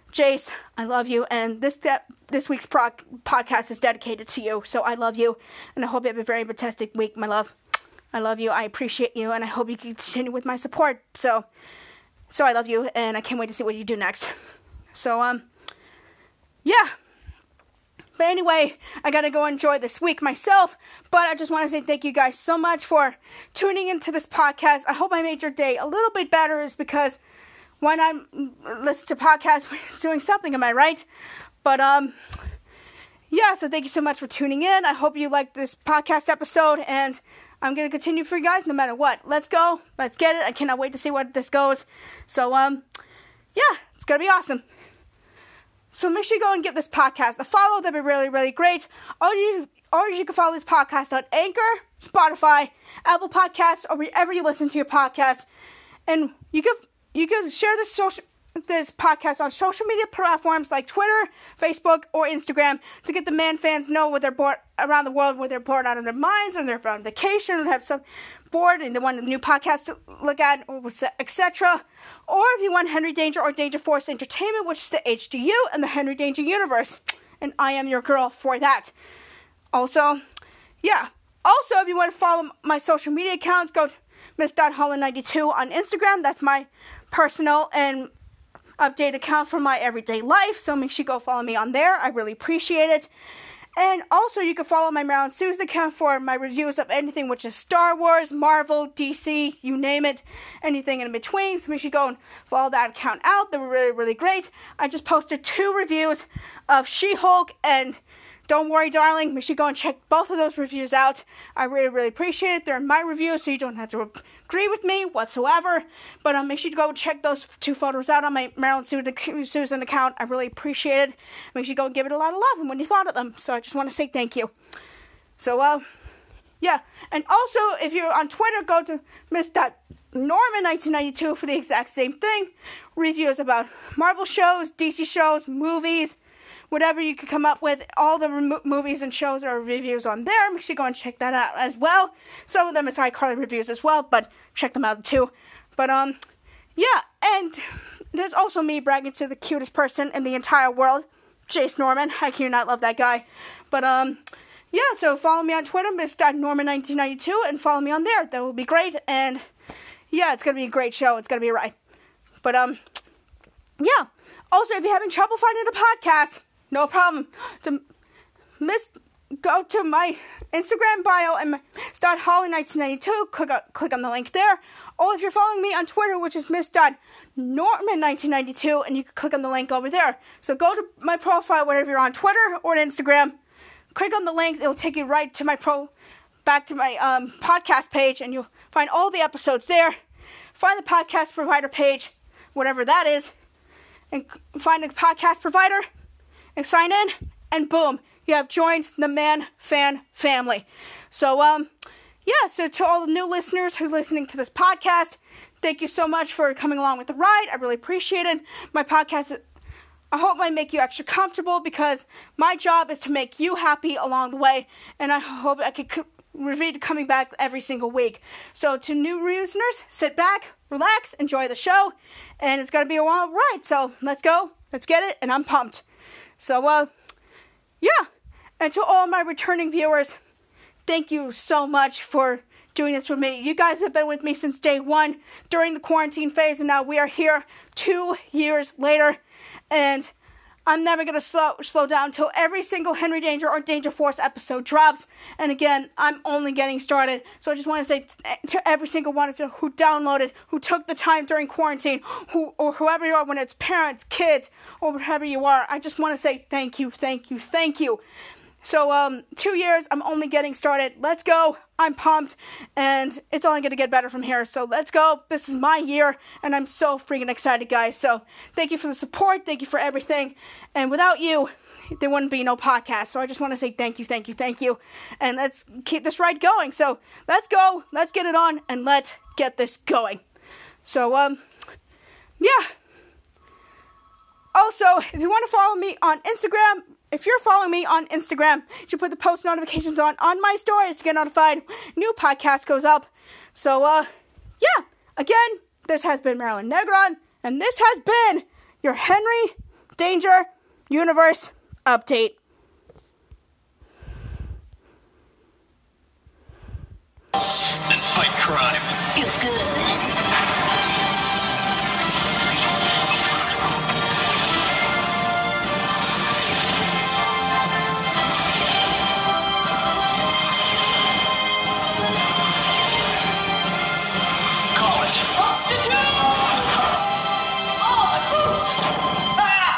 Jace, I love you, and this de- this week's pro- podcast is dedicated to you, so I love you, and I hope you have a very fantastic week, my love. I love you, I appreciate you, and I hope you can continue with my support, so, so I love you, and I can't wait to see what you do next. So, um, yeah. But anyway, I gotta go enjoy this week myself, but I just want to say thank you guys so much for tuning into this podcast. I hope I made your day a little bit better, is because when I'm listening to podcasts, we're doing something, am I right? But, um, yeah, so thank you so much for tuning in. I hope you liked this podcast episode, and I'm gonna continue for you guys no matter what. Let's go. Let's get it. I cannot wait to see what this goes. So, um, yeah, it's gonna be awesome. So make sure you go and give this podcast a follow. That'd be really, really great. Or you, or you can follow this podcast on Anchor, Spotify, Apple Podcasts, or wherever you listen to your podcast. And you can you can share this social this podcast on social media platforms like Twitter, Facebook, or Instagram to get the man fans know what they're bored around the world, where they're bored out of their minds, or they're on vacation, or have some bored and they want a new podcast to look at, et cetera. Or if you want Henry Danger or Danger Force Entertainment, which is the H D U and the Henry Danger universe, and I am your girl for that. Also, yeah. Also, if you want to follow my social media accounts, go to miss holland ninety-two on Instagram. That's my personal and update account for my everyday life, so make sure you go follow me on there. I really appreciate it. And also, you can follow my Marilyn Susan account for my reviews of anything which is Star Wars, Marvel, D C, you name it, anything in between. So make sure you go and follow that account out. They were really, really great. I just posted two reviews of She-Hulk, and don't worry, darling, make sure you go and check both of those reviews out. I really, really appreciate it. They're my reviews, so you don't have to agree with me whatsoever. But um, make sure you go check those two photos out on my Marilyn Susan account. I really appreciate it. Make sure you go and give it a lot of love and when you thought of them. So I just want to say thank you. So, uh, yeah. And also, if you're on Twitter, go to miss Norman nineteen ninety-two for the exact same thing. Reviews about Marvel shows, D C shows, movies, whatever you could come up with. All the remo- movies and shows are reviews on there. Make sure you go and check that out as well. Some of them is iCarly reviews as well, but check them out too. But, um, yeah, and there's also me bragging to the cutest person in the entire world, Jace Norman. I do not love that guy. But, um, yeah, so follow me on Twitter, miss Norman nineteen ninety-two, and follow me on there. That will be great. And, yeah, it's going to be a great show. It's going to be a ride. But, um, yeah. Also, if you're having trouble finding the podcast, no problem. To miss, go to my Instagram bio and start Holly nineteen ninety-two. Click on, click on the link there. Or if you're following me on Twitter, which is miss Norman nineteen ninety-two, and you can click on the link over there. So go to my profile, whether you're on Twitter or on Instagram. Click on the links. It will take you right to my pro, back to my um, podcast page, and you'll find all the episodes there. Find the podcast provider page, whatever that is, and find a podcast provider. And sign in, and boom, you have joined the Man Fan family. So, um, yeah, so to all the new listeners who are listening to this podcast, thank you so much for coming along with the ride. I really appreciate it. My podcast, I hope I make you extra comfortable, because my job is to make you happy along the way, and I hope I could repeat coming back every single week. So to new listeners, sit back, relax, enjoy the show, and it's going to be a wild ride. So let's go, let's get it, and I'm pumped. So, uh, yeah, and to all my returning viewers, thank you so much for doing this with me. You guys have been with me since day one during the quarantine phase, and now we are here two years later, and I'm never going to slow slow down until every single Henry Danger or Danger Force episode drops. And again, I'm only getting started. So I just want to say to every single one of you who downloaded, who took the time during quarantine, who or whoever you are, when it's parents, kids, or whatever you are, I just want to say thank you, thank you, thank you. So, um, two years, I'm only getting started. Let's go. I'm pumped, and it's only going to get better from here. So let's go. This is my year, and I'm so freaking excited, guys. So thank you for the support. Thank you for everything. And without you, there wouldn't be no podcast. So I just want to say thank you, thank you, thank you. And let's keep this ride going. So let's go. Let's get it on, and let's get this going. So, um, yeah. Also, if you want to follow me on Instagram, if you're following me on Instagram, you should put the post notifications on on my stories to get notified. New podcast goes up. So, uh, yeah. Again, this has been Marilyn Negron, and this has been your Henry Danger Universe update. And fight crime. Feels good.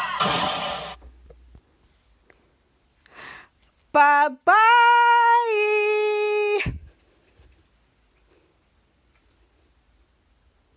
Bye bye.